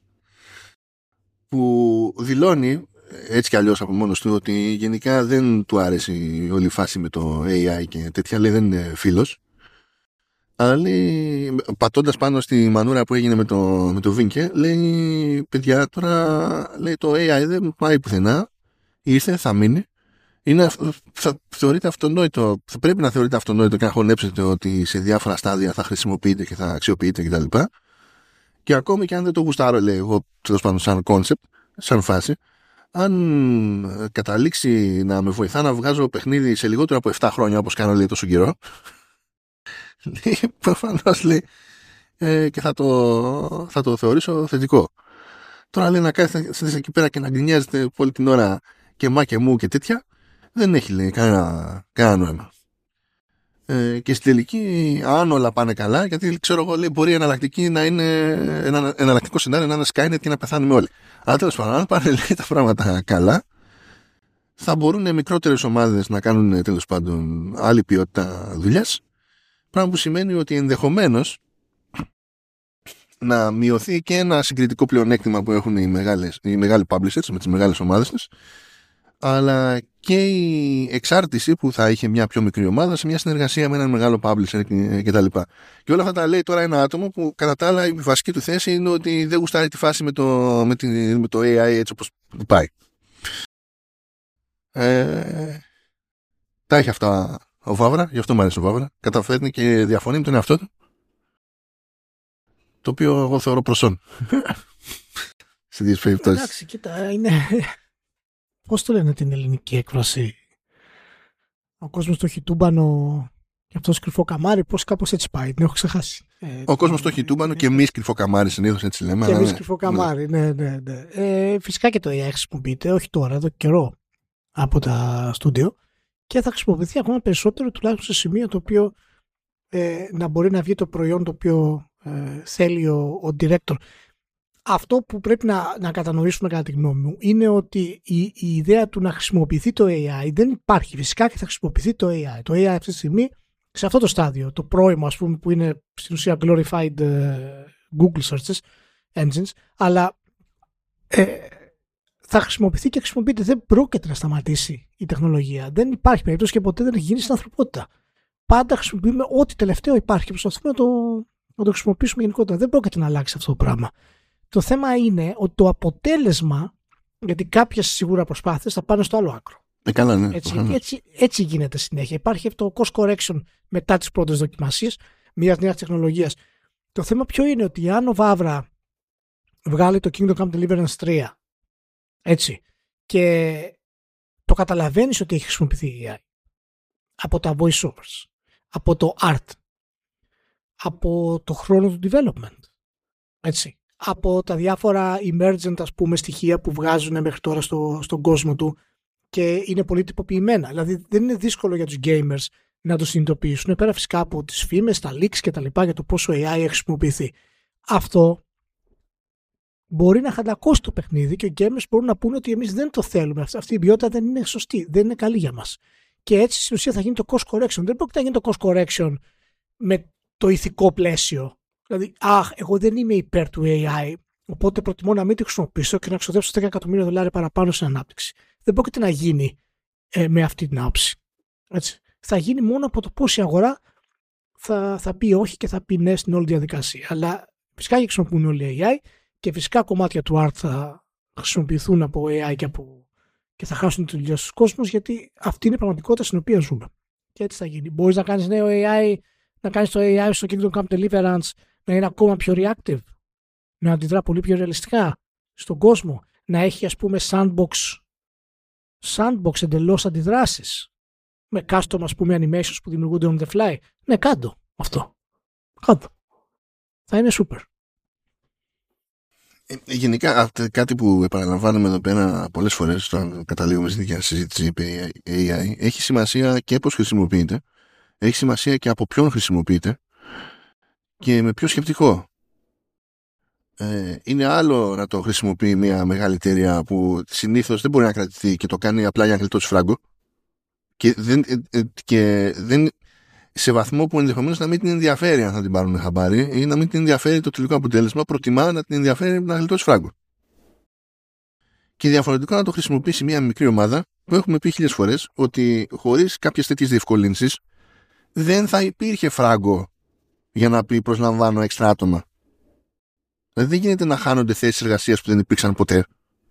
που δηλώνει έτσι κι αλλιώς από μόνος του ότι γενικά δεν του άρεσε όλη η φάση με το έι άι και τέτοια, λέει δεν είναι φίλος, αλλά λέει, πατώντας πάνω στη μανούρα που έγινε με το, με το Βίνκε, λέει παιδιά τώρα λέει, το έι άι δεν πάει πουθενά, ήρθε, θα μείνει. Είναι, θα θεωρείται αυτονόητο, θα πρέπει να θεωρείται αυτονόητο και να χωνέψετε ότι σε διάφορα στάδια θα χρησιμοποιείτε και θα αξιοποιείτε κτλ. Και, και ακόμη και αν δεν το γουστάρω, λέει εγώ, τέλος πάντων, σαν concept, σαν φάση, αν καταλήξει να με βοηθά να βγάζω παιχνίδι σε λιγότερο από επτά χρόνια, όπως κάνω λέει τόσο καιρό, λέει, προφανώς λέει, ε, και θα το, θα το θεωρήσω θετικό. Τώρα λέει να κάθεστε εκεί πέρα και να γκρινιάζετε όλη την ώρα και μα και μου και τέτοια. Δεν έχει λέει κανένα, κανένα νόημα. Ε, και στην τελική, αν όλα πάνε καλά, γιατί ξέρω εγώ, λέει, μπορεί εναλλακτική να είναι ένα εναλλακτικό σενάριο να είναι Skynet και να πεθάνουμε όλοι. Αλλά τέλος πάντων, αν πάνε λέει, τα πράγματα καλά, θα μπορούν μικρότερες ομάδες να κάνουν τέλος πάντων άλλη ποιότητα δουλειάς. Πράγμα που σημαίνει ότι ενδεχομένως να μειωθεί και ένα συγκριτικό πλεονέκτημα που έχουν οι, μεγάλες, οι μεγάλοι publishers με τις μεγάλες ομάδες τους, αλλά και η εξάρτηση που θα είχε μια πιο μικρή ομάδα σε μια συνεργασία με έναν μεγάλο publisher κτλ. Και, και όλα αυτά τα λέει τώρα ένα άτομο που κατά τα άλλα η βασική του θέση είναι ότι δεν γουστάρει τη φάση με το, με τη, με το έι άι έτσι όπως πάει. Ε, τα έχει αυτά ο Βαύρα, γι' αυτό μου αρέσει ο Βαύρα. Καταφέρνει και διαφωνεί με τον εαυτό του, το οποίο εγώ θεωρώ προσόν. Σε δύο περιπτώσεις. Εντάξει, κοίτα, είναι... Πώς το λένε την ελληνική έκφραση? Ο κόσμος το έχει τούμπανο και αυτός κρυφό καμάρι, πώς κάπως έτσι πάει, την έχω ξεχάσει. Ε, ο κόσμος το έχει τούμπανο και εμείς κρυφό καμάρι συνήθως έτσι λέμε. Και εμείς κρυφό καμάρι, ναι, ναι, ναι. Ε, φυσικά και το έι άι χρησιμοποιείται, όχι τώρα, εδώ καιρό από τα στούντιο και θα χρησιμοποιηθεί ακόμα περισσότερο τουλάχιστον σε σημείο το οποίο ε, να μπορεί να βγει το προϊόν το οποίο ε, θέλει ο, ο director. Αυτό που πρέπει να, να κατανοήσουμε κατά τη γνώμη μου είναι ότι η, η ιδέα του να χρησιμοποιηθεί το έι άι δεν υπάρχει. Φυσικά και θα χρησιμοποιηθεί το έι άι. Το έι άι αυτή τη στιγμή σε αυτό το στάδιο, το πρώιμο ας πούμε που είναι στην ουσία glorified uh, Google searches engines, αλλά ε, θα χρησιμοποιηθεί και χρησιμοποιείται. Δεν πρόκειται να σταματήσει η τεχνολογία. Δεν υπάρχει περίπτωση και ποτέ δεν έχει γίνει στην ανθρωπότητα. Πάντα χρησιμοποιούμε ό,τι τελευταίο υπάρχει και προσπαθούμε να το, να το χρησιμοποιήσουμε γενικότερα. Δεν πρόκειται να αλλάξει αυτό το πράγμα. Το θέμα είναι ότι το αποτέλεσμα, γιατί κάποιες σίγουρα προσπάθειες θα πάνε στο άλλο άκρο. Ε, καλά, ναι. Έτσι, έτσι, έτσι γίνεται συνέχεια. Υπάρχει αυτό το cost correction μετά τις πρώτες δοκιμασίες μιας νέας τεχνολογίας. Το θέμα ποιο είναι, ότι αν ο Βαύρα βγάλει το Kingdom Come Deliverance τρία, έτσι, και το καταλαβαίνεις ότι έχει χρησιμοποιηθεί η έι άι από τα voiceovers, από το art, από το χρόνο του development, έτσι, από τα διάφορα emergent, ας πούμε, στοιχεία που βγάζουν μέχρι τώρα στο, στον κόσμο του και είναι πολύ τυποποιημένα. Δηλαδή δεν είναι δύσκολο για τους gamers να το συνειδητοποιήσουν, πέρα φυσικά από τις φήμες, τα leaks και τα λοιπά για το πόσο έι άι έχει χρησιμοποιηθεί. Αυτό μπορεί να χαντακώσει το παιχνίδι και οι gamers μπορούν να πούνε ότι εμείς δεν το θέλουμε. Αυτή η ποιότητα δεν είναι σωστή, δεν είναι καλή για μας. Και έτσι στην ουσία θα γίνει το cost correction. Δεν πρόκειται να γίνει το cost correction με το ηθικό πλαίσιο. Δηλαδή, αχ, εγώ δεν είμαι υπέρ του έι άι, οπότε προτιμώ να μην τη χρησιμοποιήσω και να ξοδέψω δέκα εκατομμύρια δολάρια παραπάνω στην ανάπτυξη. Δεν πρόκειται να γίνει ε, με αυτή την άποψη. Έτσι. Θα γίνει μόνο από το πώς η αγορά θα, θα πει όχι και θα πει ναι στην όλη διαδικασία. Αλλά φυσικά και χρησιμοποιούν όλοι έι άι και φυσικά κομμάτια του art θα χρησιμοποιηθούν από έι άι και, από, και θα χάσουν τη δουλειά στους κόσμους, γιατί αυτή είναι η πραγματικότητα στην οποία ζούμε. Και έτσι θα γίνει. Μπορείς να κάνεις νέο έι άι, να κάνεις το έι άι στο Kingdom Come Deliverance να είναι ακόμα πιο reactive, να αντιδρά πολύ πιο ρεαλιστικά στον κόσμο, να έχει, ας πούμε, sandbox, sandbox εντελώς αντιδράσεις με custom, ας πούμε, animations που δημιουργούνται on the fly. Ναι, κάντο αυτό. Κάντο. Θα είναι super. Ε, γενικά, κάτι που επαναλαμβάνουμε εδώ πέρα πολλές φορές όταν καταλήγουμε στη δικιά συζήτηση περί έι άι, έχει σημασία και πώς χρησιμοποιείται, έχει σημασία και από ποιον χρησιμοποιείται και με ποιο σκεπτικό. Ε, είναι άλλο να το χρησιμοποιεί μια μεγάλη εταιρεία που συνήθως δεν μπορεί να κρατηθεί και το κάνει απλά για να γλιτώσει φράγκο και δεν, ε, και δεν σε βαθμό που ενδεχομένως να μην την ενδιαφέρει αν θα την πάρουν χαμπάρι ή να μην την ενδιαφέρει το τελικό αποτέλεσμα, προτιμά να την ενδιαφέρει να γλιτώσει φράγκο. Και διαφορετικό να το χρησιμοποιήσει μια μικρή ομάδα που έχουμε πει χίλιες φορές ότι χωρίς κάποιες τέτοιες διευκολύνσεις δεν θα υπήρχε φράγκο για να πει προσλαμβάνω έξτρα άτομα. Δηλαδή δεν γίνεται να χάνονται θέσεις εργασίας που δεν υπήρξαν ποτέ.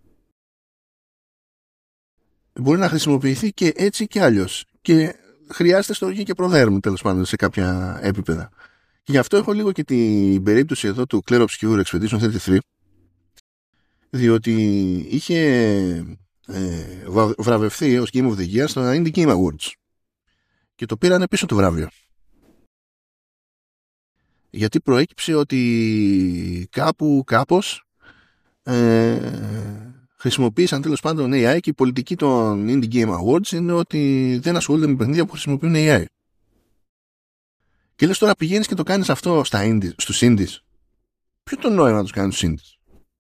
Μπορεί να χρησιμοποιηθεί και έτσι και αλλιώς. Και χρειάζεται στοργή και προδέρμη, τέλος πάντων, σε κάποια επίπεδα. Και γι' αυτό έχω λίγο και την περίπτωση εδώ του Clair Obscure Expedition τριάντα τρία, διότι είχε ε, βραβευθεί ως Game of the Year στο Indie Game Awards. Και το πήρανε πίσω το βράβειο. Γιατί προέκυψε ότι κάπου κάπως ε, χρησιμοποίησαν τέλος πάντων έι άι και η πολιτική των Indie Game Awards είναι ότι δεν ασχολούνται με παιχνίδια που χρησιμοποιούν έι άι. Και λες τώρα πηγαίνεις και το κάνεις αυτό στα indies, στους indies. Ποιο το νόημα να τους κάνεις στους indies?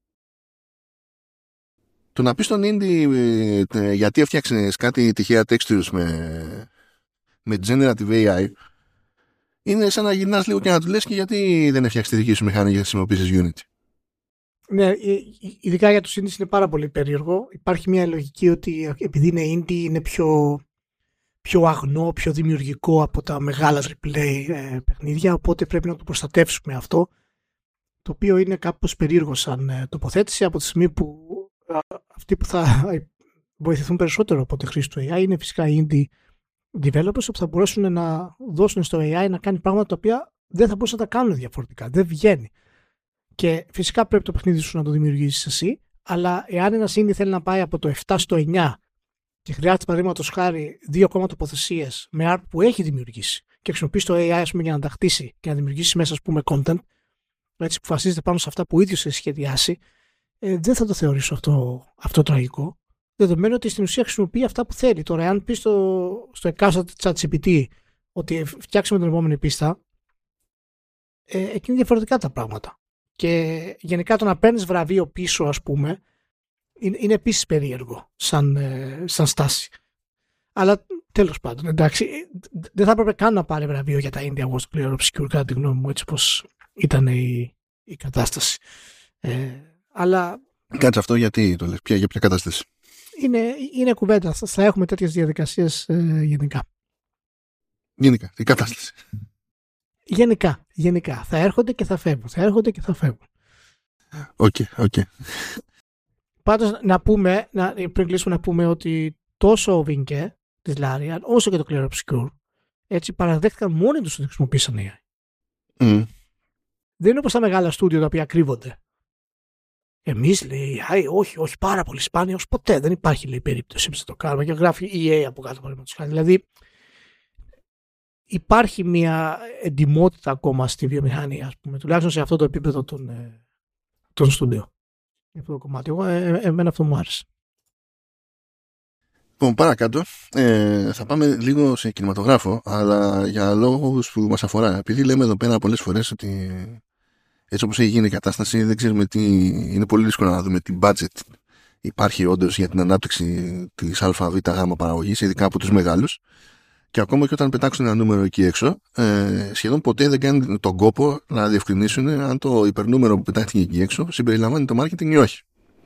Το να πεις στον indie ε, γιατί έφτιαξες κάτι τυχαία textures με, με generative έι άι είναι σαν να γυρνάς λίγο και να του λες και γιατί δεν έφτιαξες τη δική σου μηχανή για να χρησιμοποιήσεις Unity. Ναι, ειδικά για τους indies είναι πάρα πολύ περίεργο. Υπάρχει μια λογική ότι επειδή είναι indie είναι πιο, πιο αγνό, πιο δημιουργικό από τα μεγάλα τριπλ έι ε, παιχνίδια, οπότε πρέπει να το προστατεύσουμε αυτό, το οποίο είναι κάπως περίεργο σαν ε, τοποθέτηση από τη στιγμή που ε, αυτοί που θα βοηθηθούν περισσότερο από τη χρήση του έι άι είναι φυσικά οι indie developers που θα μπορέσουν να δώσουν στο έι άι να κάνει πράγματα τα οποία δεν θα μπορούσαν να τα κάνουν διαφορετικά. Δεν βγαίνει. Και φυσικά πρέπει το παιχνίδι σου να το δημιουργήσεις εσύ, αλλά εάν ένας indie θέλει να πάει από το επτά στο εννιά και χρειάζεται παραδείγματος χάρη δύο ακόμα τοποθεσίες με art που έχει δημιουργήσει και χρησιμοποιήσει το έι άι ας πούμε, για να τα χτίσει και να δημιουργήσει μέσα ας πούμε, content, έτσι που βασίζεται πάνω σε αυτά που ο ίδιος έχει σχεδιάσει, ε, δεν θα το θεωρήσω αυτό, αυτό τραγικό. Δεδομένου ότι στην ουσία χρησιμοποιεί αυτά που θέλει. Τώρα, αν πει στο, στο εκάστοτε ChatGPT ότι φτιάξουμε την επόμενη πίστα, ε, εκεί είναι διαφορετικά τα πράγματα. Και γενικά το να παίρνεις βραβείο πίσω, ας πούμε, είναι, είναι επίσης περίεργο σαν, ε, σαν στάση. Αλλά τέλος πάντων, εντάξει, δεν θα έπρεπε καν να πάρει βραβείο για τα Indie Awards Clair Obscure, κατά τη γνώμη μου, έτσι πως ήταν η, η κατάσταση. Ε, αλλά Κάτσε αυτό γιατί το λες, ποια, για ποια κατάσταση. Είναι, είναι κουβέντα. Θα έχουμε τέτοιες διαδικασίες ε, γενικά. Γενικά, η κατάσταση. Γενικά, γενικά. Θα έρχονται και θα φεύγουν. Θα έρχονται και θα φεύγουν. Οκ, okay, οκ. Okay. Πάντως, να πούμε, να, πριν κλείσουμε να πούμε ότι τόσο ο Vinke της Larian, όσο και το Clear Obscure, έτσι παραδέχτηκαν μόνοι τους ότι χρησιμοποίησαν έι άι. Mm. Δεν είναι όπως τα μεγάλα στούντιο τα οποία κρύβονται. Εμείς, λέει, έι άι, όχι, όχι, πάρα πολύ σπάνια, ως ποτέ. Δεν υπάρχει, λέει, περίπτωση εμείς να το κάνουμε και γράφει ι έι από κάτω, παραδείγματος χάρη. Δηλαδή, υπάρχει μια εντιμότητα ακόμα στη βιομηχανία, ας πούμε, τουλάχιστον σε αυτό το επίπεδο των, των στούντιο. Για αυτό το κομμάτι. Εγώ, ε, ε, εμένα αυτό μου άρεσε. Λοιπόν, παρακάτω, ε, θα πάμε λίγο σε κινηματογράφο, αλλά για λόγους που μας αφορά. Επειδή λέμε εδώ πέρα πολλές φορές ότι έτσι όπως έχει γίνει η κατάσταση, δεν ξέρουμε τι. Είναι πολύ δύσκολο να δούμε τι budget υπάρχει όντως για την ανάπτυξη της ΑΒΓ παραγωγής, ειδικά από τους μεγάλους. Και ακόμα και όταν πετάξουν ένα νούμερο εκεί έξω, ε, σχεδόν ποτέ δεν κάνει τον κόπο να διευκρινίσουν αν το υπερνούμερο που πετάχτηκε εκεί έξω συμπεριλαμβάνει το marketing ή όχι.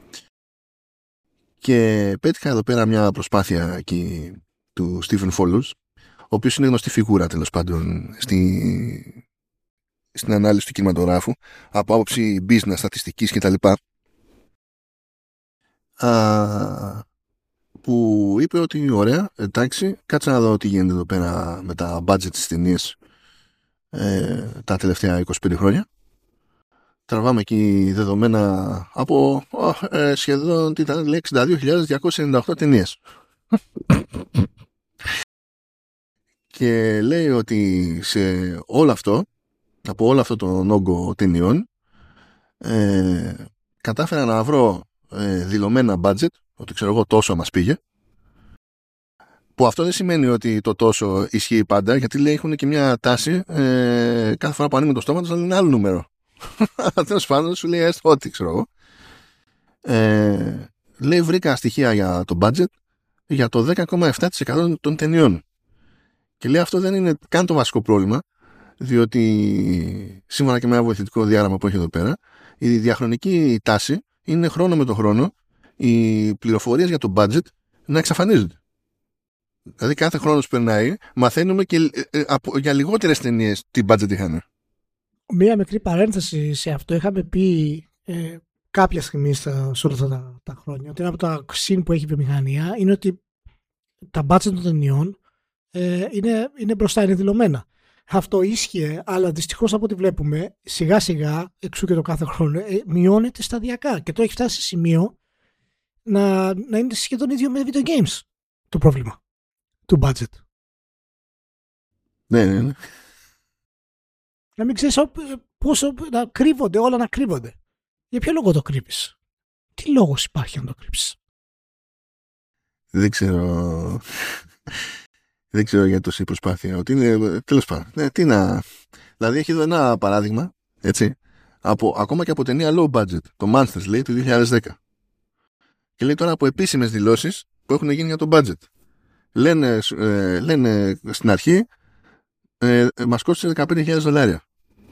Και πέτυχα εδώ πέρα μια προσπάθεια εκεί του Stephen Follows, ο οποίος είναι γνωστή φιγούρα τέλος πάντων στη, στην ανάλυση του κινηματογράφου από άποψη business, στατιστικής κτλ. Α, που είπε ότι ωραία, εντάξει, κάτσε να δω τι γίνεται εδώ πέρα με τα budget της ταινίας ε, τα τελευταία είκοσι πέντε χρόνια. Τραβάμε εκεί δεδομένα από ε, σχεδόν τι ήταν, λέει, εξήντα δύο χιλιάδες διακόσιες ενενήντα οκτώ ταινίες. Και λέει ότι σε όλο αυτό, από όλο αυτό τον όγκο ταινιών, ε, κατάφερα να βρω ε, δηλωμένα budget, ότι ξέρω εγώ τόσο μας πήγε, που αυτό δεν σημαίνει ότι το τόσο ισχύει πάντα, γιατί λέει έχουν και μια τάση ε, κάθε φορά που ανοίγουν το στόμα τους να λένε άλλο νούμερο. Τέλος πάντων σου λέει έστω ότι ξέρω εγώ. Ε, λέει βρήκα στοιχεία για το budget για το δέκα κόμμα επτά τοις εκατό των ταινιών. Και λέει αυτό δεν είναι καν το βασικό πρόβλημα, διότι σύμφωνα και με ένα βοηθητικό διάγραμμα που έχει εδώ πέρα, η διαχρονική τάση είναι χρόνο με το χρόνο οι πληροφορίες για το budget να εξαφανίζονται. Δηλαδή κάθε χρόνο που περνάει μαθαίνουμε και ε, ε, από, για λιγότερες ταινίες τι budget είχαν. Μία μικρή παρένθεση σε αυτό. Είχαμε πει ε, κάποια στιγμή στα, σε όλα αυτά τα, τα χρόνια ότι ένα από τα συν που έχει η βιομηχανία είναι ότι τα budget των ταινιών ε, είναι, είναι μπροστά, είναι δηλωμένα. Αυτό ίσχυε, αλλά δυστυχώς από ό,τι βλέπουμε σιγά σιγά, εξού και το κάθε χρόνο, ε, μειώνεται σταδιακά και το έχει φτάσει σε σημείο να, να είναι σχεδόν ίδιο με video games το πρόβλημα του budget. Ναι, ναι, ναι. Να μην ξέρεις πόσο να κρύβονται, όλα να κρύβονται. Για ποιο λόγο το κρύβεις? Τι λόγος υπάρχει να το κρύψεις? Δεν ξέρω. Δεν ξέρω για τόση προσπάθεια. Ότι είναι, τέλος πάντων. Ναι, τι να. Δηλαδή έχει εδώ ένα παράδειγμα, έτσι, από, ακόμα και από ταινία low budget. Το Monsters λέει του δύο χιλιάδες δέκα. Και λέει τώρα από επίσημες δηλώσεις που έχουν γίνει για το budget. Λένε, ε, λένε στην αρχή ε, μας κόστησε δεκαπέντε χιλιάδες δολάρια.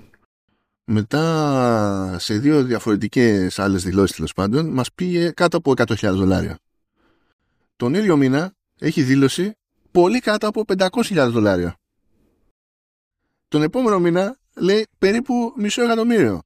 Μετά σε δύο διαφορετικές άλλες δηλώσεις τέλος πάντων μας πήγε κάτω από εκατό χιλιάδες δολάρια. Τον ίδιο μήνα έχει δήλωση πολύ κάτω από πεντακόσιες χιλιάδες δολάρια. Τον επόμενο μήνα λέει περίπου μισό εκατομμύριο.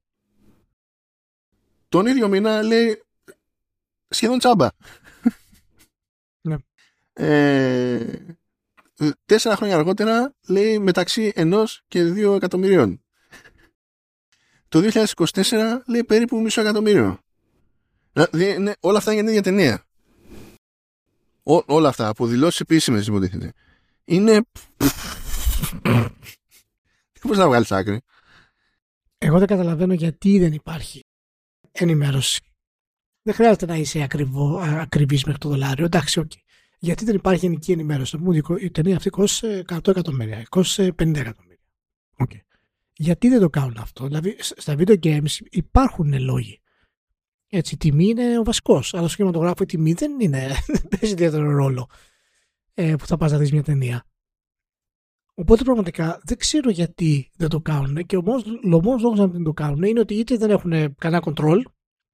Τον ίδιο μήνα λέει σχεδόν τσάμπα. Ναι. Ε, τέσσερα χρόνια αργότερα λέει μεταξύ ενός και δύο εκατομμυρίων. Το δύο χιλιάδες είκοσι τέσσερα λέει περίπου μισό εκατομμύριο. Δηλαδή ναι, όλα αυτά είναι για την ίδια ταινία. Ό, όλα αυτά από δηλώσεις επίσημες υποτίθεται. Είναι. Δεν μπορείς να βγάλεις άκρη. Εγώ δεν καταλαβαίνω γιατί δεν υπάρχει ενημέρωση. Δεν χρειάζεται να είσαι ακριβό, ακριβής μέχρι το δολάριο. Εντάξει, okay. Γιατί δεν υπάρχει γενική ενημέρωση? Η ταινία αυτή κόστησε εκατό εκατομμύρια, κόστησε πενήντα εκατομμύρια. Okay. Γιατί δεν το κάνουν αυτό? Δηλαδή, στα video games υπάρχουν λόγοι. Έτσι, η τιμή είναι ο βασικός. Αλλά στο κινηματογράφο η τιμή δεν είναι. Δεν παίζει ιδιαίτερο ρόλο ε, που θα πας να δεις μια ταινία. Οπότε πραγματικά δεν ξέρω γιατί δεν το κάνουν. Και ο μόνος λόγος να μην το κάνουν είναι ότι είτε δεν έχουν κανένα control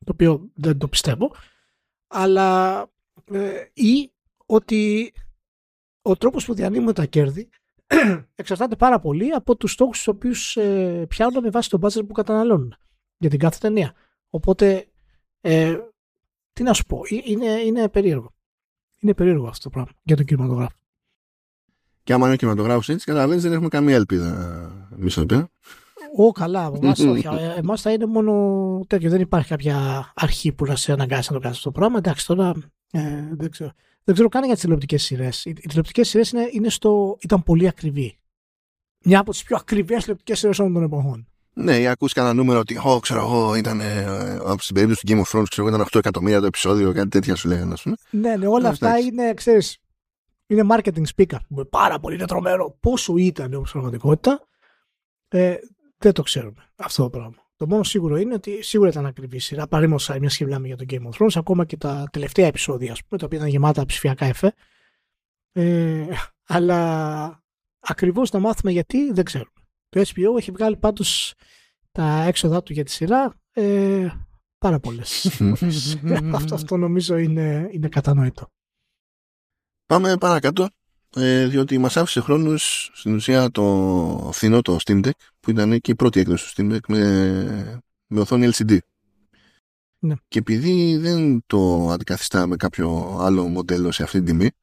το οποίο δεν το πιστεύω, αλλά ε, ή ότι ο τρόπος που διανύμουν τα κέρδη εξαρτάται πάρα πολύ από τους στόχους τους οποίους ε, πιάνουν με βάση το budget που καταναλώνουν για την κάθε ταινία. Οπότε, ε, τι να σου πω, είναι, είναι περίεργο. Είναι περίεργο αυτό το πράγμα για τον κινηματογράφο. Και άμα είναι ο κινηματογράφος έτσι, καταλαβαίνεις, δεν έχουμε καμία ελπίδα. Μισό λεπτό. Ω, καλά, από εμάς όχι. Εμάς θα είναι μόνο τέτοιο. Δεν υπάρχει κάποια αρχή που να σε αναγκάσει να το κάνεις αυτό το πράγμα. Εντάξει, τώρα ε, δεν ξέρω. Δεν ξέρω καν για τις τηλεοπτικές σειρές. Οι τηλεοπτικές σειρές είναι, είναι στο, ήταν πολύ ακριβή. Μια από τις πιο ακριβές τηλεοπτικές σειρές όλων των εποχών. Ναι, ή ακούς κανένα νούμερο ότι, oh, ξέρω εγώ, ήταν ε, στην περίπτωση του Game of Thrones, ξέρω εγώ, ήταν οκτώ εκατομμύρια το επεισόδιο, κάτι τέτοια σου λέγανε, ας πούμε. Ναι, ναι, όλα αυτά εντάξει. Είναι, ξέρεις, είναι marketing speaker. Που πάρα πολύ είναι τρομερό. Πόσο ήταν όμως πραγματικότητα, ε, δεν το ξέρουμε αυτό το πράγμα. Το μόνο σίγουρο είναι ότι σίγουρα ήταν ακριβή σειρά. Παραδείγματος, μια και μιλάμε για το Game of Thrones, ακόμα και τα τελευταία επεισόδια, ας πούμε, τα οποία ήταν γεμάτα ψηφιακά εφέ. Ε, αλλά ακριβώς να μάθουμε γιατί δεν ξέρουμε. Το έιτς μπι ο έχει βγάλει πάντως τα έξοδά του για τη σειρά ε, πάρα πολλές. αυτό, αυτό νομίζω είναι, είναι κατανοητό. Πάμε παρακάτω, ε, διότι μας άφησε χρόνους στην ουσία το φθηνό το Steam Deck, που ήταν και η πρώτη έκδοση του Steam Deck με, με οθόνη ελ σι ντι. Ναι. Και επειδή δεν το αντικαθιστά με κάποιο άλλο μοντέλο σε αυτή την τιμή,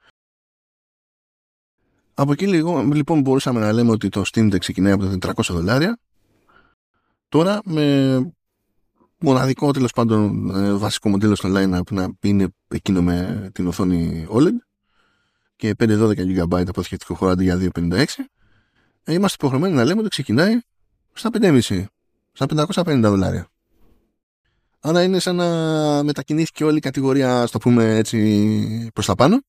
από εκεί λίγο, λοιπόν μπορούσαμε να λέμε ότι το Steam Deck ξεκινάει από τα τετρακόσια δολάρια. Τώρα με μοναδικό τέλος πάντων βασικό μοντέλο στο line-up που να είναι εκείνο με την οθόνη ο ελ ι ντι και πεντακόσια δώδεκα τζι μπι αποθηκευτικό χώρο αντί για διακόσια πενήντα έξι, είμαστε υποχρεωμένοι να λέμε ότι ξεκινάει στα πέντε κόμμα πέντε, στα πεντακόσια πενήντα δολάρια. Άρα είναι σαν να μετακινήθηκε όλη η κατηγορία, στο πούμε έτσι, προς τα πάνω.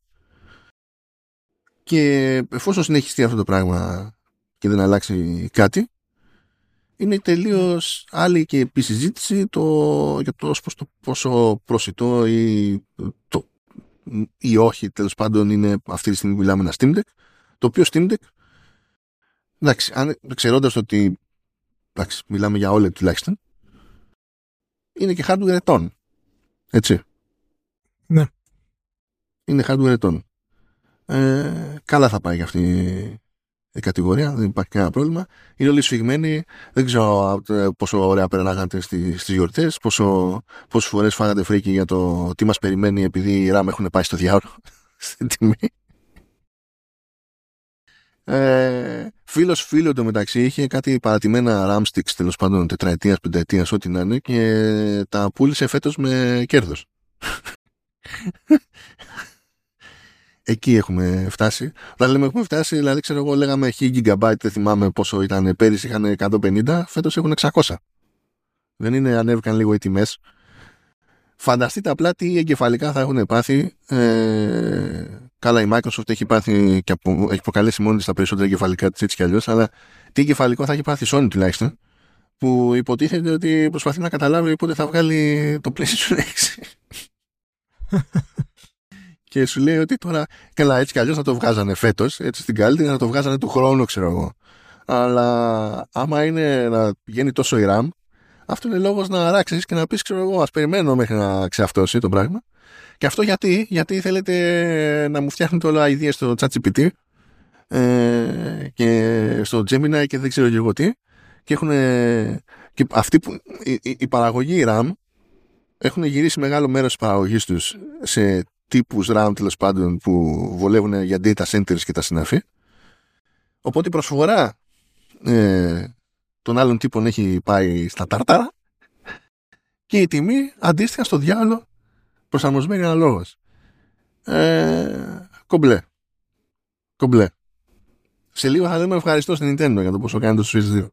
Και εφόσον συνεχιστεί αυτό το πράγμα και δεν αλλάξει κάτι, είναι τελείως άλλη και επί συζήτηση το, για το, το πόσο προσιτό ή, το, ή όχι τέλος πάντων είναι αυτή τη στιγμή που μιλάμε ένα Steam Deck, το οποίο Steam Deck, εντάξει, αν, ξέροντας ότι εντάξει, μιλάμε για όλες τουλάχιστον, είναι και hardware ετών, έτσι. Ναι. Είναι hardware ετών. Ε, καλά θα πάει για αυτή η κατηγορία, δεν υπάρχει κανένα πρόβλημα. Είναι όλοι σφιγμένοι. Δεν ξέρω πόσο ωραία περνάγατε στις, στις γιορτές, πόσο, πόσες φορές φάγατε φρίκι για το τι μας περιμένει επειδή οι RAM έχουν πάει στο διάολο στην τιμή. Ε, φίλος φίλου εντωμεταξύ είχε κάτι παρατημένα RAM sticks, τέλος πάντων τετραετίας, πενταετίας, ό,τι να είναι, και τα πούλησε φέτος με κέρδος. Εκεί έχουμε φτάσει. Όταν λέμε έχουμε φτάσει, δηλαδή ξέρω εγώ, λέγαμε χίλια γιγαμπάιτ, δεν θυμάμαι πόσο ήταν πέρυσι, είχαν εκατόν πενήντα, φέτος έχουν εξακόσια. Δεν είναι, ανέβηκαν λίγο οι τιμές. Φανταστείτε απλά τι εγκεφαλικά θα έχουν πάθει. Ε, καλά, η Microsoft έχει πάθει και απο, έχει προκαλέσει μόνη της τα περισσότερα εγκεφαλικά της έτσι κι αλλιώς, αλλά τι εγκεφαλικό θα έχει πάθει η Sony τουλάχιστον, που υποτίθεται ότι προσπαθεί να καταλάβει πότε θα βγάλει το PlayStation έξι. Και σου λέει ότι τώρα, καλά, έτσι κι αλλιώς θα το βγάζανε φέτος, έτσι στην καλύτερη να το βγάζανε του χρόνου, ξέρω εγώ. Αλλά άμα είναι να πηγαίνει τόσο η RAM, αυτό είναι λόγος να αράξεις και να πεις, ξέρω εγώ, ας περιμένω μέχρι να ξεαυτώσει το πράγμα. Και αυτό γιατί, γιατί θέλετε να μου φτιάχνετε όλα ιδέες στο ChatGPT ε, και στο Gemini και δεν ξέρω και εγώ τι. Και έχουν και αυτοί που, η, η, η παραγωγή RAM έχουν γυρίσει μεγάλο μέρος της παραγωγής τους σε τύπους RAM τέλος πάντων που βολεύουν για data centers και τα συναφή. Οπότε η προσφορά ε, των άλλων τύπων έχει πάει στα τάρταρα και η τιμή αντίστοιχα στο διάολο προσαρμοσμένη αναλόγως. Ε, κομπλέ. Κομπλέ. Σε λίγο θα λέμε ευχαριστώ στην Nintendo για το πόσο κάνει το Switch δύο.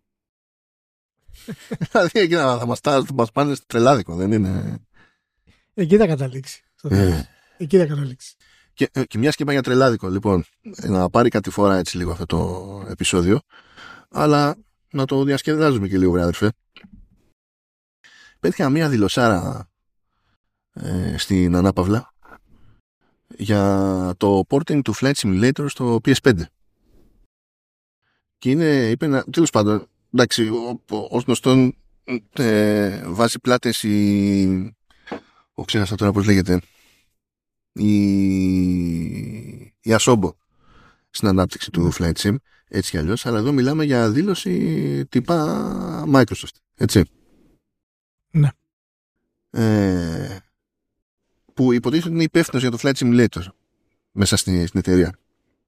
Δηλαδή εκεί θα μας, θα μας πάνε στο τρελάδικο, δεν είναι? Εκεί θα καταλήξει. Ε. Εκεί θα καταλήξει. Και, και μια και είπα για τρελάδικο, λοιπόν, να πάρει κάτι φορά έτσι λίγο αυτό το επεισόδιο, αλλά να το διασκεδάζουμε και λίγο, βρε αδερφέ. Πέτυχα μια δηλωσάρα ε, στην ανάπαυλα για το porting του Flight Simulator στο πι ες φάιβ. Και είναι, είπε, τέλος πάντων, εντάξει, ως γνωστόν ε, βάζει πλάτες η... Ο, ξέχασα τώρα πώς λέγεται. Η, η Asobo στην ανάπτυξη του Flight Sim, έτσι κι αλλιώς, αλλά εδώ μιλάμε για δήλωση τυπά Microsoft, έτσι. Ναι. Ε, που υποτίθεται ότι είναι υπεύθυνος για το Flight Simulator μέσα στην, στην εταιρεία.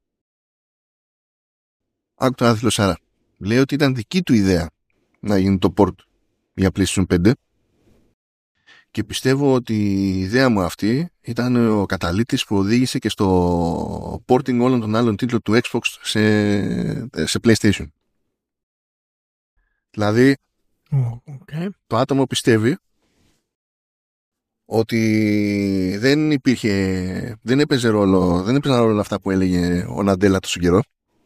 Άκου το άθλο Σάρα. Λέει ότι ήταν δική του ιδέα να γίνει το port για PlayStation πέντε και πιστεύω ότι η ιδέα μου αυτή ήταν ο καταλήτης που οδήγησε και στο porting όλων των άλλων τίτλων του Xbox σε, σε PlayStation. Δηλαδή okay. το άτομο πιστεύει ότι δεν υπήρχε, δεν έπαιζε ρόλο, δεν έπαιζαν ρόλο αυτά που έλεγε ο Ναντέλα τόσο καιρό.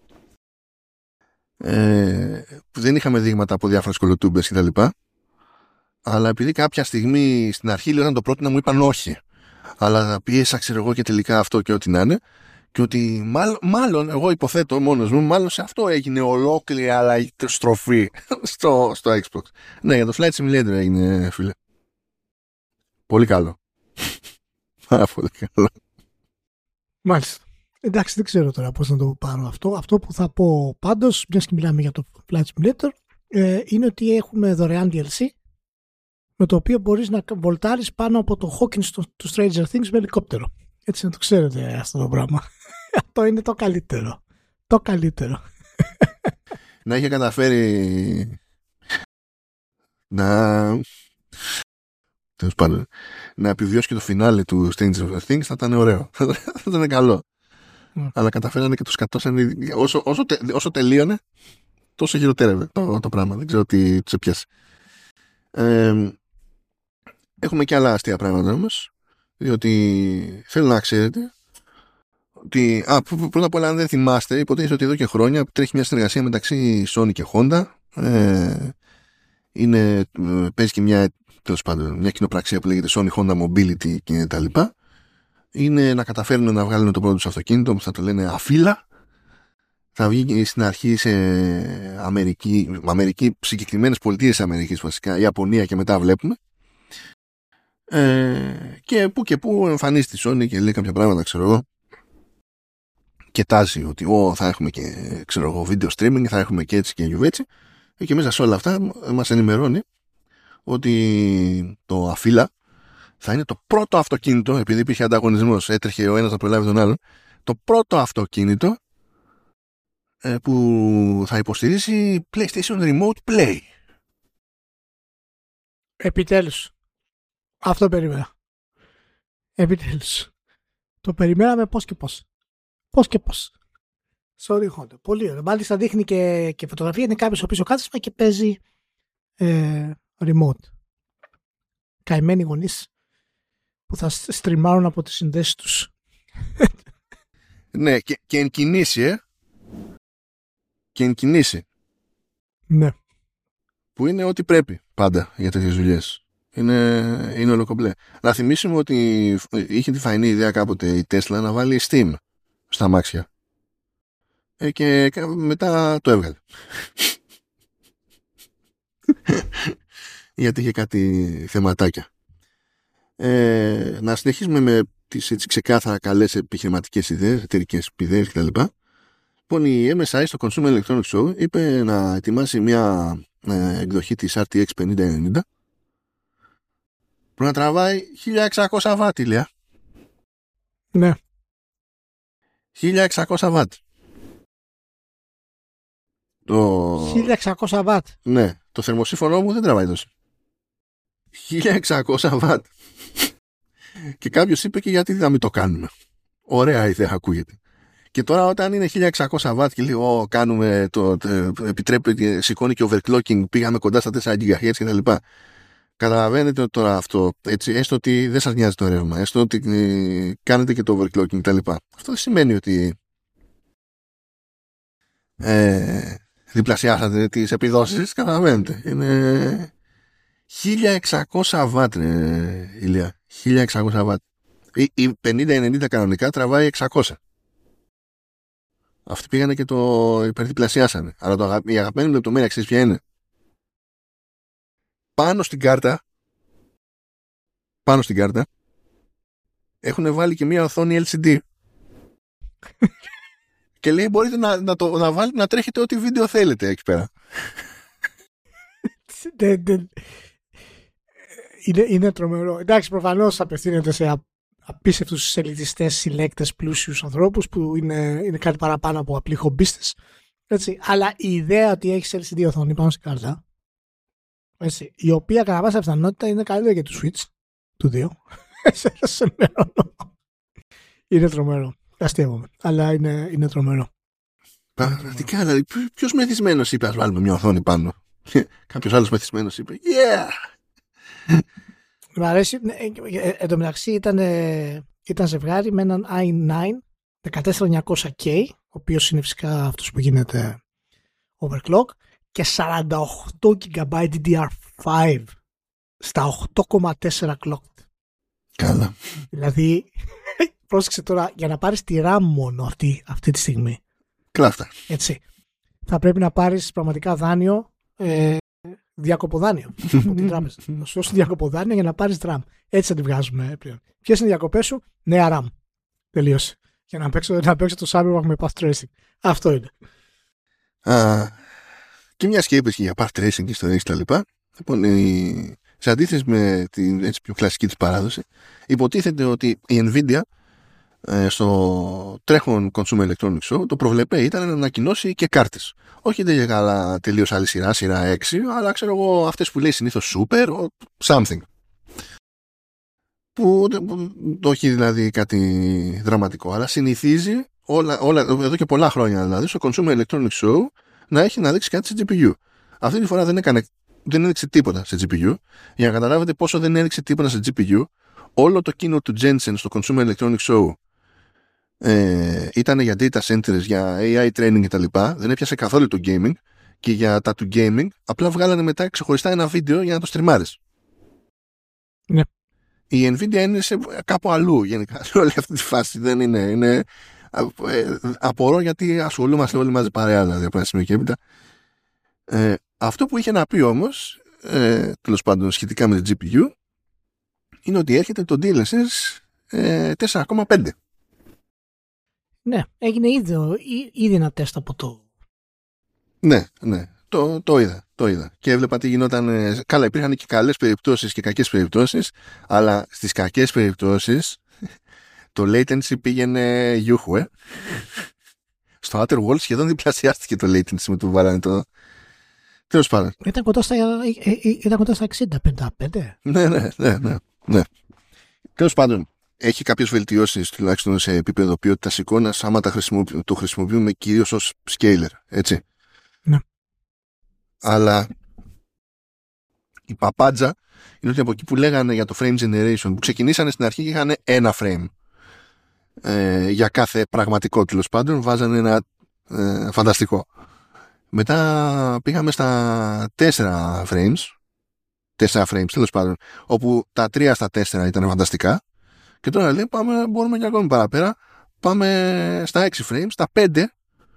Ε, δεν είχαμε δείγματα από διάφορες κολοτούμπες και τα λοιπά, αλλά επειδή κάποια στιγμή στην αρχή όταν το πρότεινα μου είπαν όχι, αλλά πίεσα ξέρω εγώ και τελικά αυτό και ό,τι να είναι, και ότι μάλλον, μάλλον εγώ υποθέτω μόνος μου, μάλλον σε αυτό έγινε ολόκληρη αλλαγή στροφή στο, στο Xbox. Ναι, για το Flight Simulator έγινε, φίλε. Πολύ καλό. Πάρα πολύ καλό. Μάλιστα. Εντάξει, δεν ξέρω τώρα πώς να το πάρω αυτό. Αυτό που θα πω πάντως, μιας και μιλάμε για το Flight Simulator, ε, είναι ότι έχουμε δωρεάν ντι ελ σι με το οποίο μπορείς να βολτάρεις πάνω από το Hawkins του Stranger Things με ελικόπτερο. Έτσι να το ξέρετε αυτό το πράγμα. Αυτό είναι το καλύτερο. Το καλύτερο. Να είχε καταφέρει να... τέλος πάντων, να επιβιώσει και το φινάλε του Stranger Things θα ήταν ωραίο. Θα ήταν καλό. Mm. Αλλά καταφέρανε και το σκατώσανε. Όσο, όσο, τε, όσο τελείωνε, τόσο χειροτέρευε το, το πράγμα. Δεν ξέρω τι τους έπιασε. Ε, έχουμε και άλλα αστεία πράγματα όμως. Διότι θέλω να ξέρετε ότι. Α, πρώτα απ' όλα, αν δεν θυμάστε, υποτίθεται ότι εδώ και χρόνια τρέχει μια συνεργασία μεταξύ Sony και Honda. Ε, είναι, παίζει και μια, τέλος πάντων, μια κοινοπραξία που λέγεται Sony Honda Mobility και τα λοιπά. Είναι να καταφέρουν να βγάλουν το πρώτο τους αυτοκίνητο που θα το λένε αφύλα. Θα βγει στην αρχή σε Αμερική, Αμερική συγκεκριμένες πολιτείες της Αμερικής βασικά, Ιαπωνία και μετά βλέπουμε. Ε, και που και που εμφανίζεται η Sony και λέει κάποια πράγματα, ξέρω εγώ, και τάζει ότι ό, θα έχουμε και ξέρω εγώ, video streaming, θα έχουμε και έτσι και γιουβέτσι, και μέσα σε όλα αυτά μας ενημερώνει ότι το αφύλα θα είναι το πρώτο αυτοκίνητο, επειδή υπήρχε ανταγωνισμός, έτρεχε ο ένας να προλάβει τον άλλον, το πρώτο αυτοκίνητο ε, που θα υποστηρίζει PlayStation Remote Play. Επιτέλους. Αυτό περίμενα. Επιτέλους. Το περιμέναμε πώς και πώς. Πώς και πώς. Sorry, Honda. Πολύ ωραία. Μάλιστα δείχνει και, και φωτογραφία. Είναι κάποιος ο πίσω κάθισμα και παίζει ε, remote. Καημένοι γονείς που θα στριμάρουν από τις συνδέσεις τους. Ναι, και, και εν κινήσει, ε. Και εν κινήσει. Ναι. Που είναι ό,τι πρέπει πάντα για τέτοιες δουλειές. Είναι, είναι ολοκομπλέ. Να θυμίσουμε ότι είχε τη φαϊνή ιδέα κάποτε η Tesla να βάλει Steam στα αμάξια. Ε, και μετά το έβγαλε. Γιατί είχε κάτι θεματάκια. Ε, να συνεχίσουμε με τις έτσι ξεκάθαρα καλές επιχειρηματικές ιδέες, εταιρικές ιδέες κτλ. Λοιπόν, η εμ ες άι στο Consumer Electronics Show είπε να ετοιμάσει μια ε, εκδοχή της αρ τι εξ πενήντα ενενήντα που να τραβάει χίλια εξακόσια βατ, ηλία. Ναι. χίλια εξακόσια βατ. Το... χίλια εξακόσια βατ. Ναι, το θερμοσύφωνο μου δεν τραβάει τόσο. χίλια εξακόσια βατ. Και κάποιος είπε και γιατί να μην το κάνουμε. Ωραία ιδέα ακούγεται. Και τώρα όταν είναι χίλια εξακόσια βατ και λέει Ω, κάνουμε το, το, επιτρέπει, σηκώνει και overclocking, πήγαμε κοντά στα τέσσερα γιγαχέρτζ και τα λοιπά. Καταλαβαίνετε τώρα αυτό, έτσι, έστω ότι δεν σας νοιάζει το ρεύμα, έστω ότι ε, κάνετε και το overclocking και τα λοιπά. Αυτό δεν σημαίνει ότι ε, διπλασιάσατε τις επιδόσεις, καταλαβαίνετε. Είναι χίλια εξακόσια βατ, ρε, Ηλία. χίλια εξακόσια βατ. Η, η πενήντα ενενήντα κανονικά τραβάει εξακόσια. Αυτοί πήγανε και το υπερδιπλασιάσανε. Αλλά το, η αγαπημένη λεπτομέρεια ξέρεις ποια είναι? πάνω στην κάρτα πάνω στην κάρτα έχουν βάλει και μια οθόνη ελ σι ντι. Και λέει μπορείτε να, να, το, να βάλετε να τρέχετε ό,τι βίντεο θέλετε εκεί πέρα. είναι, είναι τρομερό. Εντάξει, προφανώς απευθύνεται σε απίστευτους ελιτιστές, συλλέκτες, πλούσιους ανθρώπους που είναι, είναι κάτι παραπάνω από απλοί χομπίστες. Έτσι. Αλλά η ιδέα ότι έχεις ελ σι ντι οθόνη πάνω στην κάρτα, έτσι, η οποία κατά πάσα πιθανότητα είναι καλύτερη για το Switch του δύο. Είναι τρομερό. Αστείευομαι. Αλλά είναι, είναι τρομερό. Πραγματικά, δηλαδή, ποιος μεθυσμένος είπε ας βάλουμε μια οθόνη πάνω. Κάποιος άλλος μεθυσμένος είπε yeah! Μ' αρέσει. Εν τω μεταξύ ήταν, ήταν ζευγάρι με έναν άι νάιν δεκατέσσερα εννιακόσια κέι, ο οποίος είναι φυσικά αυτός που γίνεται overclock, και σαράντα οκτώ τζι μπι ντι ντι αρ φάιβ στα οκτώ κόμμα τέσσερα clocked. Καλά. Δηλαδή, πρόσεξε τώρα, για να πάρεις τη RAM μόνο αυτή, αυτή τη στιγμή. Κλάφτα. Έτσι. Θα πρέπει να πάρεις πραγματικά δάνειο, ε, διακοποδάνειο από την τράπεζα. Να σου δώσει διακοποδάνειο για να πάρεις RAM. Έτσι θα τη βγάζουμε πλέον. Ποιες είναι οι διακοπές σου? Νέα RAM. Τελείωσε. Για να παίξω, να παίξω το Cyberpunk με Path Tracing. Αυτό είναι. Α, και μια και είπες και για Path Tracing και ιστορίες και τα λοιπά. Λοιπόν, η... σε αντίθεση με την έτσι, πιο κλασική της παράδοση, υποτίθεται ότι η Nvidia ε, στο τρέχον Consumer Electronics Show το προβλεπέ ήταν να ανακοινώσει και κάρτες. Όχι δεν για καλά τελείως άλλη σειρά, σειρά έξι, αλλά ξέρω εγώ αυτές που λέει συνήθως Super, something. Που το έχει δηλαδή κάτι δραματικό, αλλά συνηθίζει όλα, όλα, εδώ και πολλά χρόνια δηλαδή στο Consumer Electronics Show να έχει να δείξει κάτι σε τζι πι γιου. Αυτή τη φορά δεν έκανε, δεν έδειξε τίποτα σε τζι πι γιου. Για να καταλάβετε πόσο δεν έδειξε τίποτα σε τζι πι γιου, όλο το keynote του Jensen στο Consumer Electronics Show ε, ήταν για data centers, για έι άι training κτλ. Δεν έπιασε καθόλου το gaming, και για τα του gaming απλά βγάλανε μετά ξεχωριστά ένα βίντεο για να το στριμάρεις. Ναι. Η Nvidia είναι σε κάπου αλλού γενικά σε όλη αυτή τη φάση. Δεν είναι, είναι ε, απορώ γιατί ασχολούμαστε όλοι μαζί παρέα, δηλαδή από ένα σημείο και έπειτα. Ε, αυτό που είχε να πει όμως ε, τέλος πάντων σχετικά με το τζι πι γιου είναι ότι έρχεται το ντι ελ ες ες ε, τέσσερα κόμμα πέντε. Ναι, έγινε ήδη, ήδη ένα τεστ από το... Ναι, ναι, το, το είδα, το είδα. Και έβλεπα τι γινόταν. Ε, καλά, υπήρχαν και καλές περιπτώσεις και κακές περιπτώσεις, αλλά στις κακές περιπτώσεις το latency πήγαινε γιούχου, ε. Στο Outer Worlds σχεδόν διπλασιάστηκε το latency με το που βάλανε το... Τέλος πάντων. Ήταν κοντά στα, ήταν κοντά στα εξήντα πενήντα πέντε. Ναι, ναι, ναι, ναι, ναι. Τέλος πάντων, έχει κάποιες βελτιώσεις τουλάχιστον σε επίπεδο ποιότητας εικόνας άμα τα χρησιμοποιούμε, το χρησιμοποιούμε κυρίως ως scaler, έτσι. Ναι. Αλλά η παπάντζα είναι ότι από εκεί που λέγανε για το frame generation, που ξεκινήσανε στην αρχή και είχαν ένα frame ε, για κάθε πραγματικό, τέλος πάντων βάζανε ένα ε, φανταστικό. Μετά πήγαμε στα τέσσερα frames, τέσσερα frames τέλος πάντων, όπου τα τρία στα τέσσερα ήταν φανταστικά, και τώρα λέει πάμε, μπορούμε και ακόμη παραπέρα, πάμε στα έξι frames, στα πέντε,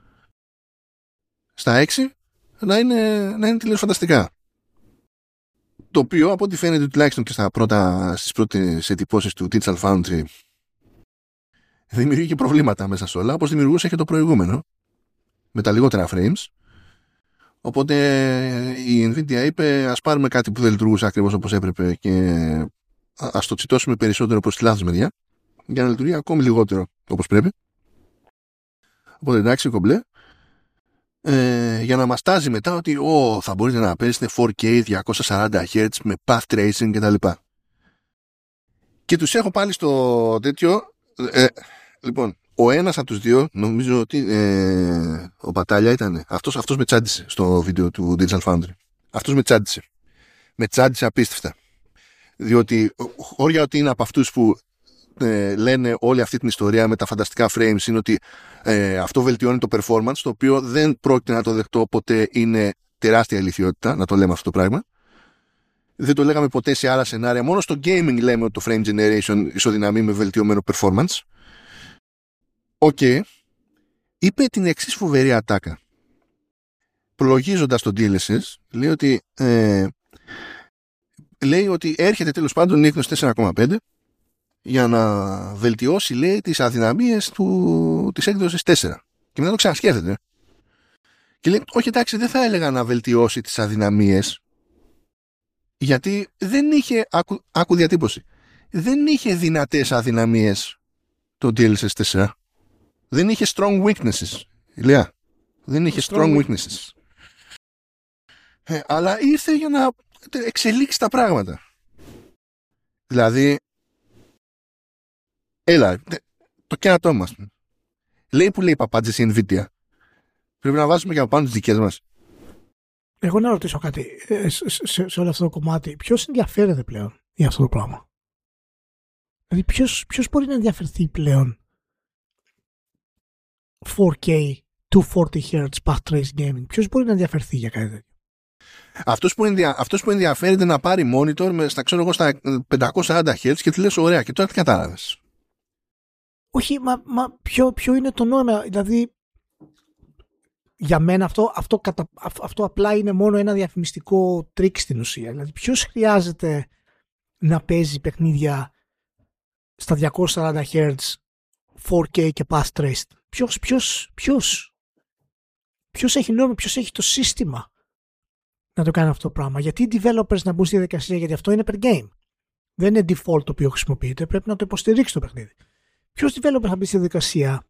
στα έξι να είναι, να είναι τελείως φανταστικά. Το οποίο από ό,τι φαίνεται τουλάχιστον και στα πρώτα, στις πρώτες εντυπώσεις του Digital Foundry δημιουργεί και προβλήματα μέσα σε όλα, όπως δημιουργούσε και το προηγούμενο με τα λιγότερα frames. Οπότε η Nvidia είπε ας πάρουμε κάτι που δεν λειτουργούσε ακριβώς όπως έπρεπε και ας το τσιτώσουμε περισσότερο προς τη λάθος μεριά για να λειτουργεί ακόμη λιγότερο όπως πρέπει. Οπότε εντάξει κομπλέ, ε, για να μας τάζει μετά ότι oh, θα μπορείτε να παίζετε φορ κέι διακόσια σαράντα χερτζ με path tracing κτλ. Και, και τους έχω πάλι στο τέτοιο, ε, λοιπόν, ο ένας από τους δύο, νομίζω ότι ε, ο Πατάλια ήταν, αυτός, αυτός με τσάντισε στο βίντεο του Digital Foundry. Αυτός με τσάντισε. Με τσάντισε απίστευτα. Διότι χώρια ότι είναι από αυτούς που ε, λένε όλη αυτή την ιστορία με τα φανταστικά frames είναι ότι ε, αυτό βελτιώνει το performance, το οποίο δεν πρόκειται να το δεχτώ ποτέ, είναι τεράστια ηλιθιότητα να το λέμε αυτό το πράγμα. Δεν το λέγαμε ποτέ σε άλλα σενάρια. Μόνο στο gaming λέμε ότι το frame generation ισοδυναμεί με βελτιωμένο performance. Οκ. Okay. Είπε την εξής φοβερή ατάκα. Προλογίζοντας το ντι ελ ες ες, λέει ότι ε, λέει ότι έρχεται τέλος πάντων η έκδοση τέσσερα κόμμα πέντε για να βελτιώσει, λέει, τις αδυναμίες του, της έκδοσης τέσσερα. Και μετά το ξανασκέφτεται. Και λέει, όχι, εντάξει, δεν θα έλεγα να βελτιώσει τις αδυναμίες, γιατί δεν είχε, άκου, άκου διατύπωση, δεν είχε δυνατές αδυναμίες το ντι ελ ες ες τέσσερα. Δεν είχε strong weaknesses. Ηλία, δεν είχε strong, strong weaknesses. Ε, αλλά ήρθε για να εξελίξει τα πράγματα. Δηλαδή, έλα, το κέρατό μας. Λέει που λέει παπάντζες η Nvidia. Πρέπει να βάζουμε και από πάνω τις δικές μας. Εγώ να ρωτήσω κάτι ε, σε, σε, σε όλο αυτό το κομμάτι. Ποιος ενδιαφέρεται πλέον για αυτό το πράγμα? Δηλαδή ποιος, ποιος μπορεί να ενδιαφερθεί πλέον φορ κέι διακόσια σαράντα χερτζ path trace gaming? Ποιος μπορεί να ενδιαφερθεί για κάτι τέτοιο? Αυτός που, ενδια, αυτός που ενδιαφέρεται να πάρει monitor με, στα, ξέρω εγώ, στα πεντακόσια σαράντα χερτζ και του λες ωραία, και τώρα τι κατάλαβες? Όχι, μα, μα ποιο, ποιο είναι το νόημα? Δηλαδή για μένα αυτό, αυτό, κατα, αυτό απλά είναι μόνο ένα διαφημιστικό τρίκ στην ουσία. Δηλαδή ποιος χρειάζεται να παίζει παιχνίδια στα διακόσια σαράντα χερτζ φορ κέι και path traced? Ποιος, ποιος, ποιος, ποιος έχει νόημα, ποιος έχει το σύστημα να το κάνει αυτό το πράγμα? Γιατί οι developers να μπουν στη διαδικασία? Γιατί αυτό είναι per game. Δεν είναι default το οποίο χρησιμοποιείται. Πρέπει να το υποστηρίξει το παιχνίδι. Ποιος developer θα μπει στη διαδικασία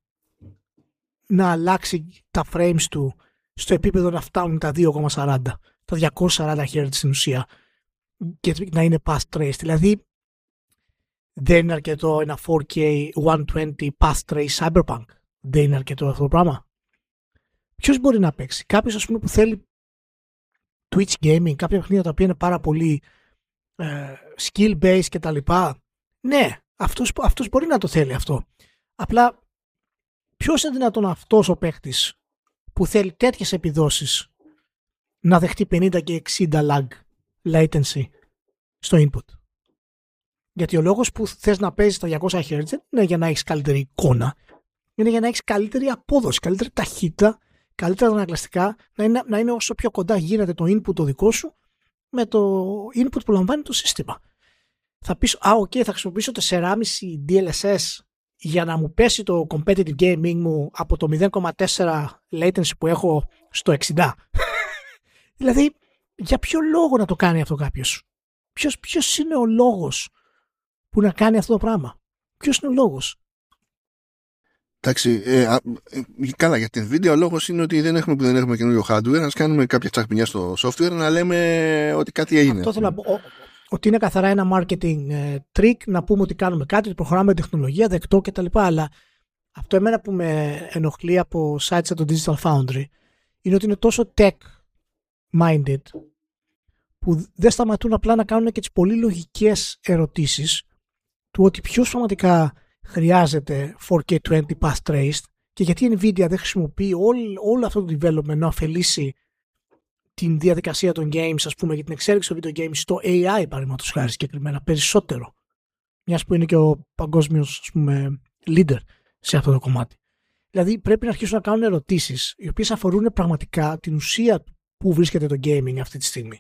να αλλάξει τα frames του στο επίπεδο να φτάνουν τα δύο κόμμα σαράντα, τα διακόσια σαράντα χερτζ στην ουσία, και να είναι path trace? Δηλαδή δεν είναι αρκετό ένα φορ κέι εκατόν είκοσι path trace Cyberpunk? Δεν είναι αρκετό αυτό το πράγμα? Ποιος μπορεί να παίξει? Κάποιος, ας πούμε, που θέλει Twitch gaming, κάποια παιχνίδια τα οποία είναι πάρα πολύ ε, skill based και τα λοιπά. Ναι, αυτός, αυτός μπορεί να το θέλει αυτό. Απλά ποιος είναι δυνατόν αυτός ο παίχτης που θέλει τέτοιες επιδόσεις να δεχτεί πενήντα και εξήντα lag latency στο input? Γιατί ο λόγος που θες να παίζεις τα διακόσια χερτζ δεν είναι για να έχεις καλύτερη εικόνα, είναι για να έχεις καλύτερη απόδοση, καλύτερη ταχύτητα, καλύτερα αναγκαστικά, να είναι, να είναι όσο πιο κοντά γίνεται το input το δικό σου με το input που λαμβάνει το σύστημα. Θα πεις, α, οκ, okay, θα χρησιμοποιήσω το τέσσερα κόμμα πέντε ντι ελ ες ες για να μου πέσει το competitive gaming μου από το μηδέν κόμμα τέσσερα latency που έχω στο εξήντα. Δηλαδή, για ποιο λόγο να το κάνει αυτό κάποιος? Ποιος, ποιος είναι ο λόγος που να κάνει αυτό το πράγμα? Ποιος είναι ο λόγος? Εντάξει, ε, α, ε, καλά, για την Nvidia ο λόγος είναι ότι δεν έχουμε που δεν έχουμε καινούριο hardware, ας κάνουμε κάποια τσαχπινιά στο software να λέμε ότι κάτι έγινε. Αυτό θέλω να πω, ο, ότι είναι καθαρά ένα marketing ε, trick, να πούμε ότι κάνουμε κάτι, ότι προχωράμε με τεχνολογία, δεκτό κτλ. Αλλά αυτό εμένα που με ενοχλεί από sites σαν το Digital Foundry είναι ότι είναι τόσο tech minded που δεν σταματούν απλά να κάνουν και τις πολύ λογικές ερωτήσεις του ότι ποιος πραγματικά χρειάζεται φορ κέι είκοσι path traced και γιατί η Nvidia δεν χρησιμοποιεί όλο, όλο αυτό το development να ωφελήσει την διαδικασία των games, ας πούμε, για την εξέλιξη των video games στο έι άι, παραδείγματος χάρη, συγκεκριμένα περισσότερο, μιας που είναι και ο παγκόσμιος, ας πούμε, leader σε αυτό το κομμάτι. Δηλαδή πρέπει να αρχίσουν να κάνουν ερωτήσεις οι οποίες αφορούν πραγματικά την ουσία που βρίσκεται το gaming αυτή τη στιγμή.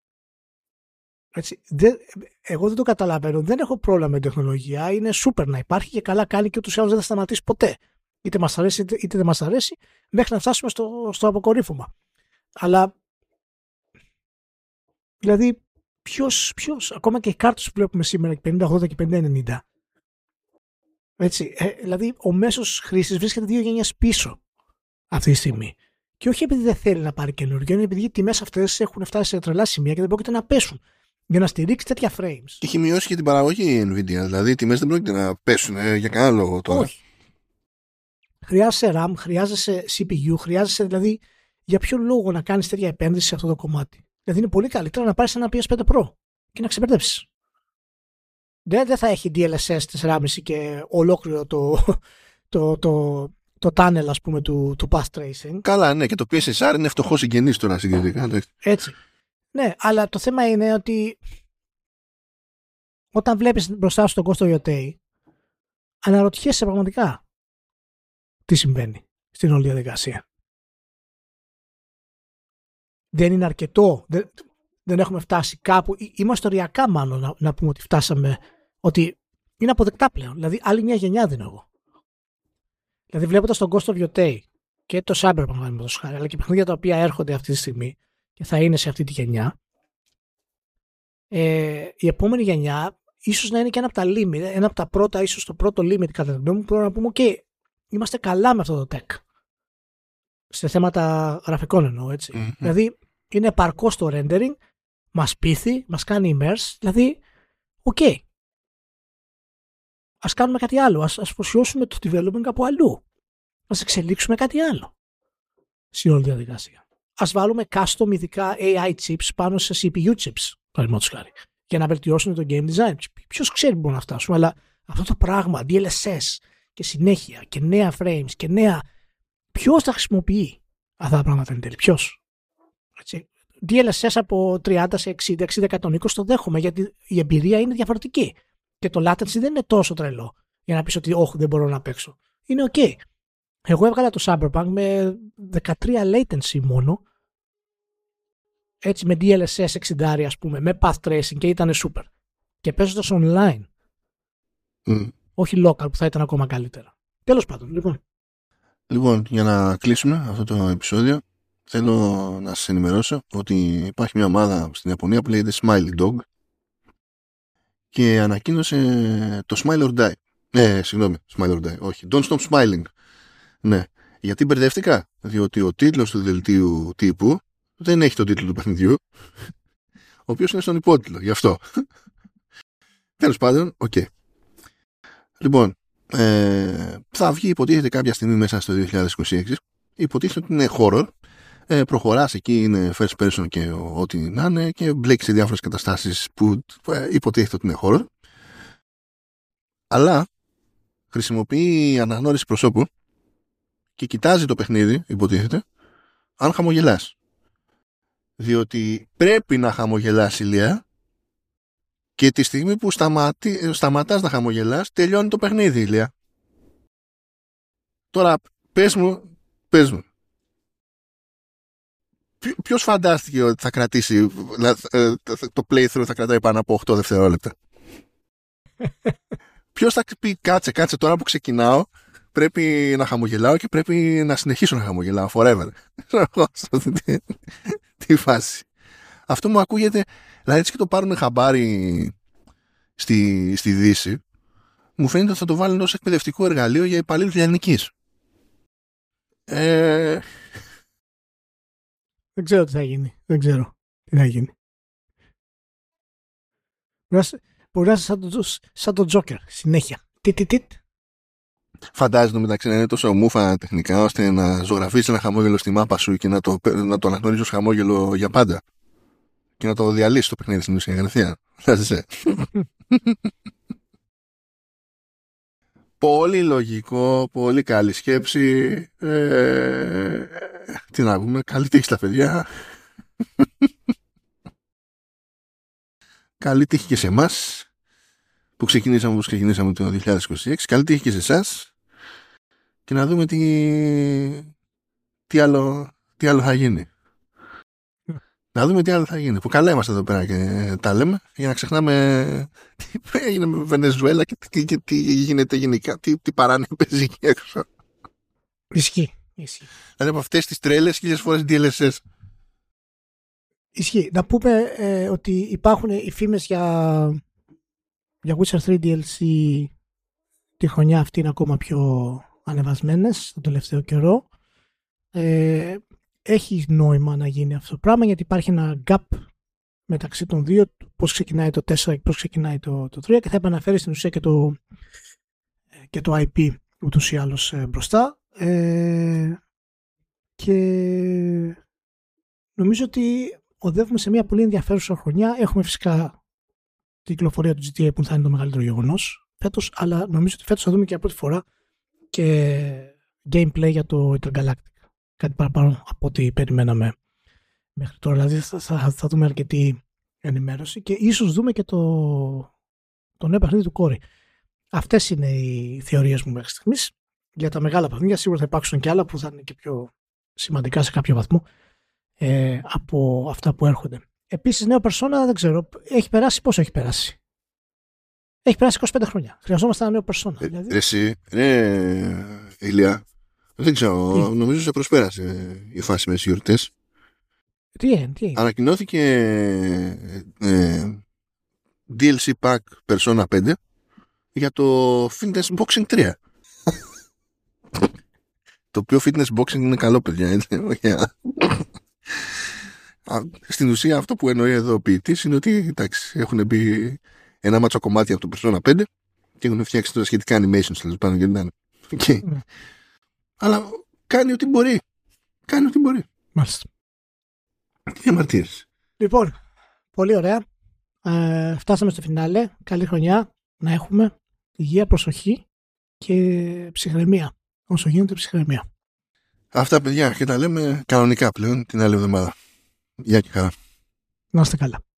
Έτσι, δεν, εγώ δεν το καταλαβαίνω, δεν έχω πρόβλημα με τεχνολογία, είναι super να υπάρχει και καλά κάνει και ούτως ή άλλως δεν θα σταματήσει ποτέ. Είτε μας αρέσει είτε, είτε δεν μας αρέσει, μέχρι να φτάσουμε στο, στο αποκορύφωμα. Αλλά δηλαδή ποιος, ποιος, ακόμα και οι κάρτες που βλέπουμε σήμερα πενήντα ογδόντα και πενήντα ενενήντα, έτσι, ε, δηλαδή ο μέσος χρήστης βρίσκεται δύο γενιές πίσω αυτή τη στιγμή. Και όχι επειδή δεν θέλει να πάρει καινούργιο, είναι επειδή οι τιμές αυτές έχουν φτάσει σε τρελά σημεία και δεν πρόκειται να πέσουν για να στηρίξει τέτοια frames. Και έχει μειώσει και την παραγωγή η Nvidia, δηλαδή οι τιμές δεν πρόκειται να πέσουν ε, για κανένα λόγο τώρα. Όχι. Χρειάζεσαι RAM, χρειάζεσαι σι πι γιου, χρειάζεσαι δηλαδή για ποιο λόγο να κάνεις τέτοια επένδυση σε αυτό το κομμάτι. Δηλαδή είναι πολύ καλύτερα να πάρεις ένα πι ες φάιβ Pro και να ξεπερδέψεις. Δεν, δεν θα έχει ντι ελ ες ες τέσσερα κόμμα πέντε και ολόκληρο το, το, το, το tunnel, ας πούμε, του, του path tracing. Καλά, ναι, και το πι ες ες αρ είναι φτωχό συγγενής τώρα συγκεκριτικά. Έτσι. Ναι, αλλά το θέμα είναι ότι όταν βλέπεις μπροστά σου τον κόστο Ιωτέη, αναρωτιέσαι πραγματικά τι συμβαίνει στην όλη διαδικασία. Δεν είναι αρκετό. Δεν, δεν έχουμε φτάσει κάπου, είμαστε οριακά μάλλον να, να πούμε ότι φτάσαμε, ότι είναι αποδεκτά πλέον. Δηλαδή, άλλη μια γενιά δίνω εγώ. Δηλαδή, βλέποντας τον Ghost of Yotei και το Cyberpunk, αλλά και παιχνίδια τα οποία έρχονται αυτή τη στιγμή και θα είναι σε αυτή τη γενιά, ε, η επόμενη γενιά ίσως να είναι και ένα από τα limit, ένα από τα πρώτα, ίσως το πρώτο limit κατά τη γνώμη μου, μπορούμε να πούμε: OK, είμαστε καλά με αυτό το tech. Σε θέματα γραφικών εννοώ, έτσι. Mm-hmm. Δηλαδή, είναι επαρκώς το rendering, μας πείθει, μας κάνει immerse, δηλαδή, OK. Ας κάνουμε κάτι άλλο, ας, ας προσιώσουμε το development κάπου αλλού. Ας εξελίξουμε κάτι άλλο στην όλη διαδικασία. Ας βάλουμε custom ειδικά έι άι chips πάνω σε σι πι γιου chips, παραδείγματος χάρη, για να βελτιώσουν το game design. Ποιος ξέρει που μπορούμε να φτάσουμε, αλλά αυτό το πράγμα, ντι ελ ες ες και συνέχεια και νέα frames και νέα. Ποιος θα χρησιμοποιεί αυτά τα πράγματα εν τέλει, ποιος. Έτσι. ντι ελ ες ες από τριάντα σε εξήντα, εξήντα, εκατόν είκοσι το δέχομαι, γιατί η εμπειρία είναι διαφορετική. Και το latency δεν είναι τόσο τρελό για να πεις ότι όχι, δεν μπορώ να παίξω. Είναι ok. Εγώ έβγαλα το Cyberpunk με δεκατρία latency μόνο, έτσι, με ντι ελ ες ες εξήντα ας πούμε, με path tracing, και ήταν super. Και παίζοντας online. Mm. Όχι local που θα ήταν ακόμα καλύτερα. Τέλος πάντων, λοιπόν. Λοιπόν, για να κλείσουμε αυτό το επεισόδιο, θέλω να σας ενημερώσω ότι υπάρχει μια ομάδα στην Ιαπωνία που λέγεται Smiley Dog και ανακοίνωσε το Smile or Die. Ε, συγγνώμη, Smile or Die, όχι. Don't Stop Smiling. Ναι. Γιατί μπερδεύτηκα? Διότι ο τίτλος του δελτίου τύπου δεν έχει τον τίτλο του παιχνιδιού, ο οποίος είναι στον υπότιτλο, γι' αυτό. Τέλος πάντων, οκ. Okay. Λοιπόν, ε, θα βγει υποτίθεται κάποια στιγμή μέσα στο δύο χιλιάδες είκοσι έξι. Υποτίθεται ότι είναι horror. Ε, προχωράς εκεί, είναι first person και ό,τι να είναι, και μπλέκεις σε διάφορες καταστάσεις που ε, υποτίθεται ότι είναι horror. Αλλά χρησιμοποιεί αναγνώριση προσώπου και κοιτάζει το παιχνίδι, υποτίθεται, αν χαμογελάς. Διότι πρέπει να χαμογελάς, ηλία, και τη στιγμή που σταματή, σταματάς να χαμογελάς, τελειώνει το παιχνίδι, ηλία. Τώρα, πες μου, πες μου, ποιος φαντάστηκε ότι θα κρατήσει, το playthrough θα κρατάει πάνω από οκτώ δευτερόλεπτα? Ποιος θα πει κάτσε, κάτσε τώρα που ξεκινάω, πρέπει να χαμογελάω και πρέπει να συνεχίσω να χαμογελάω forever. Τι φάση. Αυτό μου ακούγεται, δηλαδή έτσι και το πάρουν χαμπάρι στη, στη Δύση, μου φαίνεται ότι θα το βάλουν ως εκπαιδευτικό εργαλείο για υπαλλήλους λιανικής. Ε... Δεν ξέρω τι θα γίνει. Δεν ξέρω τι θα γίνει. Μπορεί να είσαι σαν τον Τζόκερ συνέχεια. Τι, τι, τι. Φαντάζομαι μεταξύ να είναι τόσο μούφα τεχνικά ώστε να ζωγραφίσει ένα χαμόγελο στη μάπα σου και να το, να το αναγνωρίζει ως χαμόγελο για πάντα και να το διαλύσει το παιχνίδι στην ουσία κατευθείαν. Φαντάζεσαι. Πολύ λογικό, πολύ καλή σκέψη. Ε, τι να πούμε, καλή τύχη στα παιδιά. Καλή τύχη και σε εμάς που ξεκινήσαμε όπως ξεκινήσαμε το δύο χιλιάδες είκοσι έξι. Καλή τύχη και σε εσάς. Και να δούμε τι, τι, άλλο, τι άλλο θα γίνει. Να δούμε τι άλλο θα γίνει. Που καλά είμαστε εδώ πέρα και τα λέμε, για να ξεχνάμε τι έγινε με Βενεζουέλα και, και, και τι γίνεται γενικά, τι, τι παράνοια παίζει εκεί έξω. Ισχύει. Ισχύει. Δηλαδή από αυτές τις τρέλες χίλιες φορές ντι ελ ες ες. Ισχύει. Να πούμε ε, ότι υπάρχουν οι φήμες για, για Witcher τρία ντι ελ σι τη χρονιά αυτή, είναι ακόμα πιο ανεβασμένες τον τελευταίο καιρό. Ε, έχει νόημα να γίνει αυτό το πράγμα, γιατί υπάρχει ένα gap μεταξύ των δύο, πώς ξεκινάει το τέσσερα και πώς ξεκινάει το, το τρία, και θα επαναφέρει στην ουσία και το, και το άι πι ούτως ή άλλως ε, μπροστά. Ε, και νομίζω ότι οδεύουμε σε μια πολύ ενδιαφέρουσα χρονιά. Έχουμε φυσικά την κυκλοφορία του τζι τι έι που θα είναι το μεγαλύτερο γεγονός φέτος, αλλά νομίζω ότι φέτος θα δούμε και για πρώτη φορά και gameplay για το Intergalactic. Κάτι παραπάνω από ό,τι περιμέναμε μέχρι τώρα. Δηλαδή θα, θα, θα δούμε αρκετή ενημέρωση και ίσως δούμε και το, το νέο παιχνίδι του Κόρη. Αυτές είναι οι θεωρίες μου μέχρι στιγμής. Για τα μεγάλα παιχνίδια σίγουρα θα υπάρξουν και άλλα που θα είναι και πιο σημαντικά σε κάποιο βαθμό ε, από αυτά που έρχονται. επίσης νέο Persona δεν ξέρω. Έχει περάσει, πόσο έχει περάσει. Έχει περάσει είκοσι πέντε χρόνια. Χρειαζόμαστε ένα νέο Persona. Ε, δηλαδή. Εσύ, ρε Ηλία, δεν ξέρω, τι? Νομίζω σε προσπέρασε η φάση με τις γιορτές. Τι είναι, τι είναι. Ανακοινώθηκε ε, ντι ελ σι Pack Persona πέντε για το Fitness Boxing τρία. Το οποίο Fitness Boxing είναι καλό, παιδιά, έτσι. Στην ουσία αυτό που εννοεί εδώ ο ποιητής είναι ότι, εντάξει, έχουν μπει ένα μάτσο κομμάτι από το Persona πέντε και έχουν φτιάξει τώρα σχετικά animations, τέλος πάντων, γιατί είναι. Okay. Mm. Αλλά κάνει ό,τι μπορεί. Κάνει ό,τι μπορεί. Μάλιστα. Τι διαμαρτύρεσαι. Λοιπόν, πολύ ωραία. Ε, φτάσαμε στο φινάλε. Καλή χρονιά να έχουμε. Υγεία, προσοχή και ψυχραιμία. Όσο γίνεται ψυχραιμία. Αυτά, παιδιά, και τα λέμε κανονικά πλέον την άλλη εβδομάδα. Γεια και χαρά. Να είστε καλά.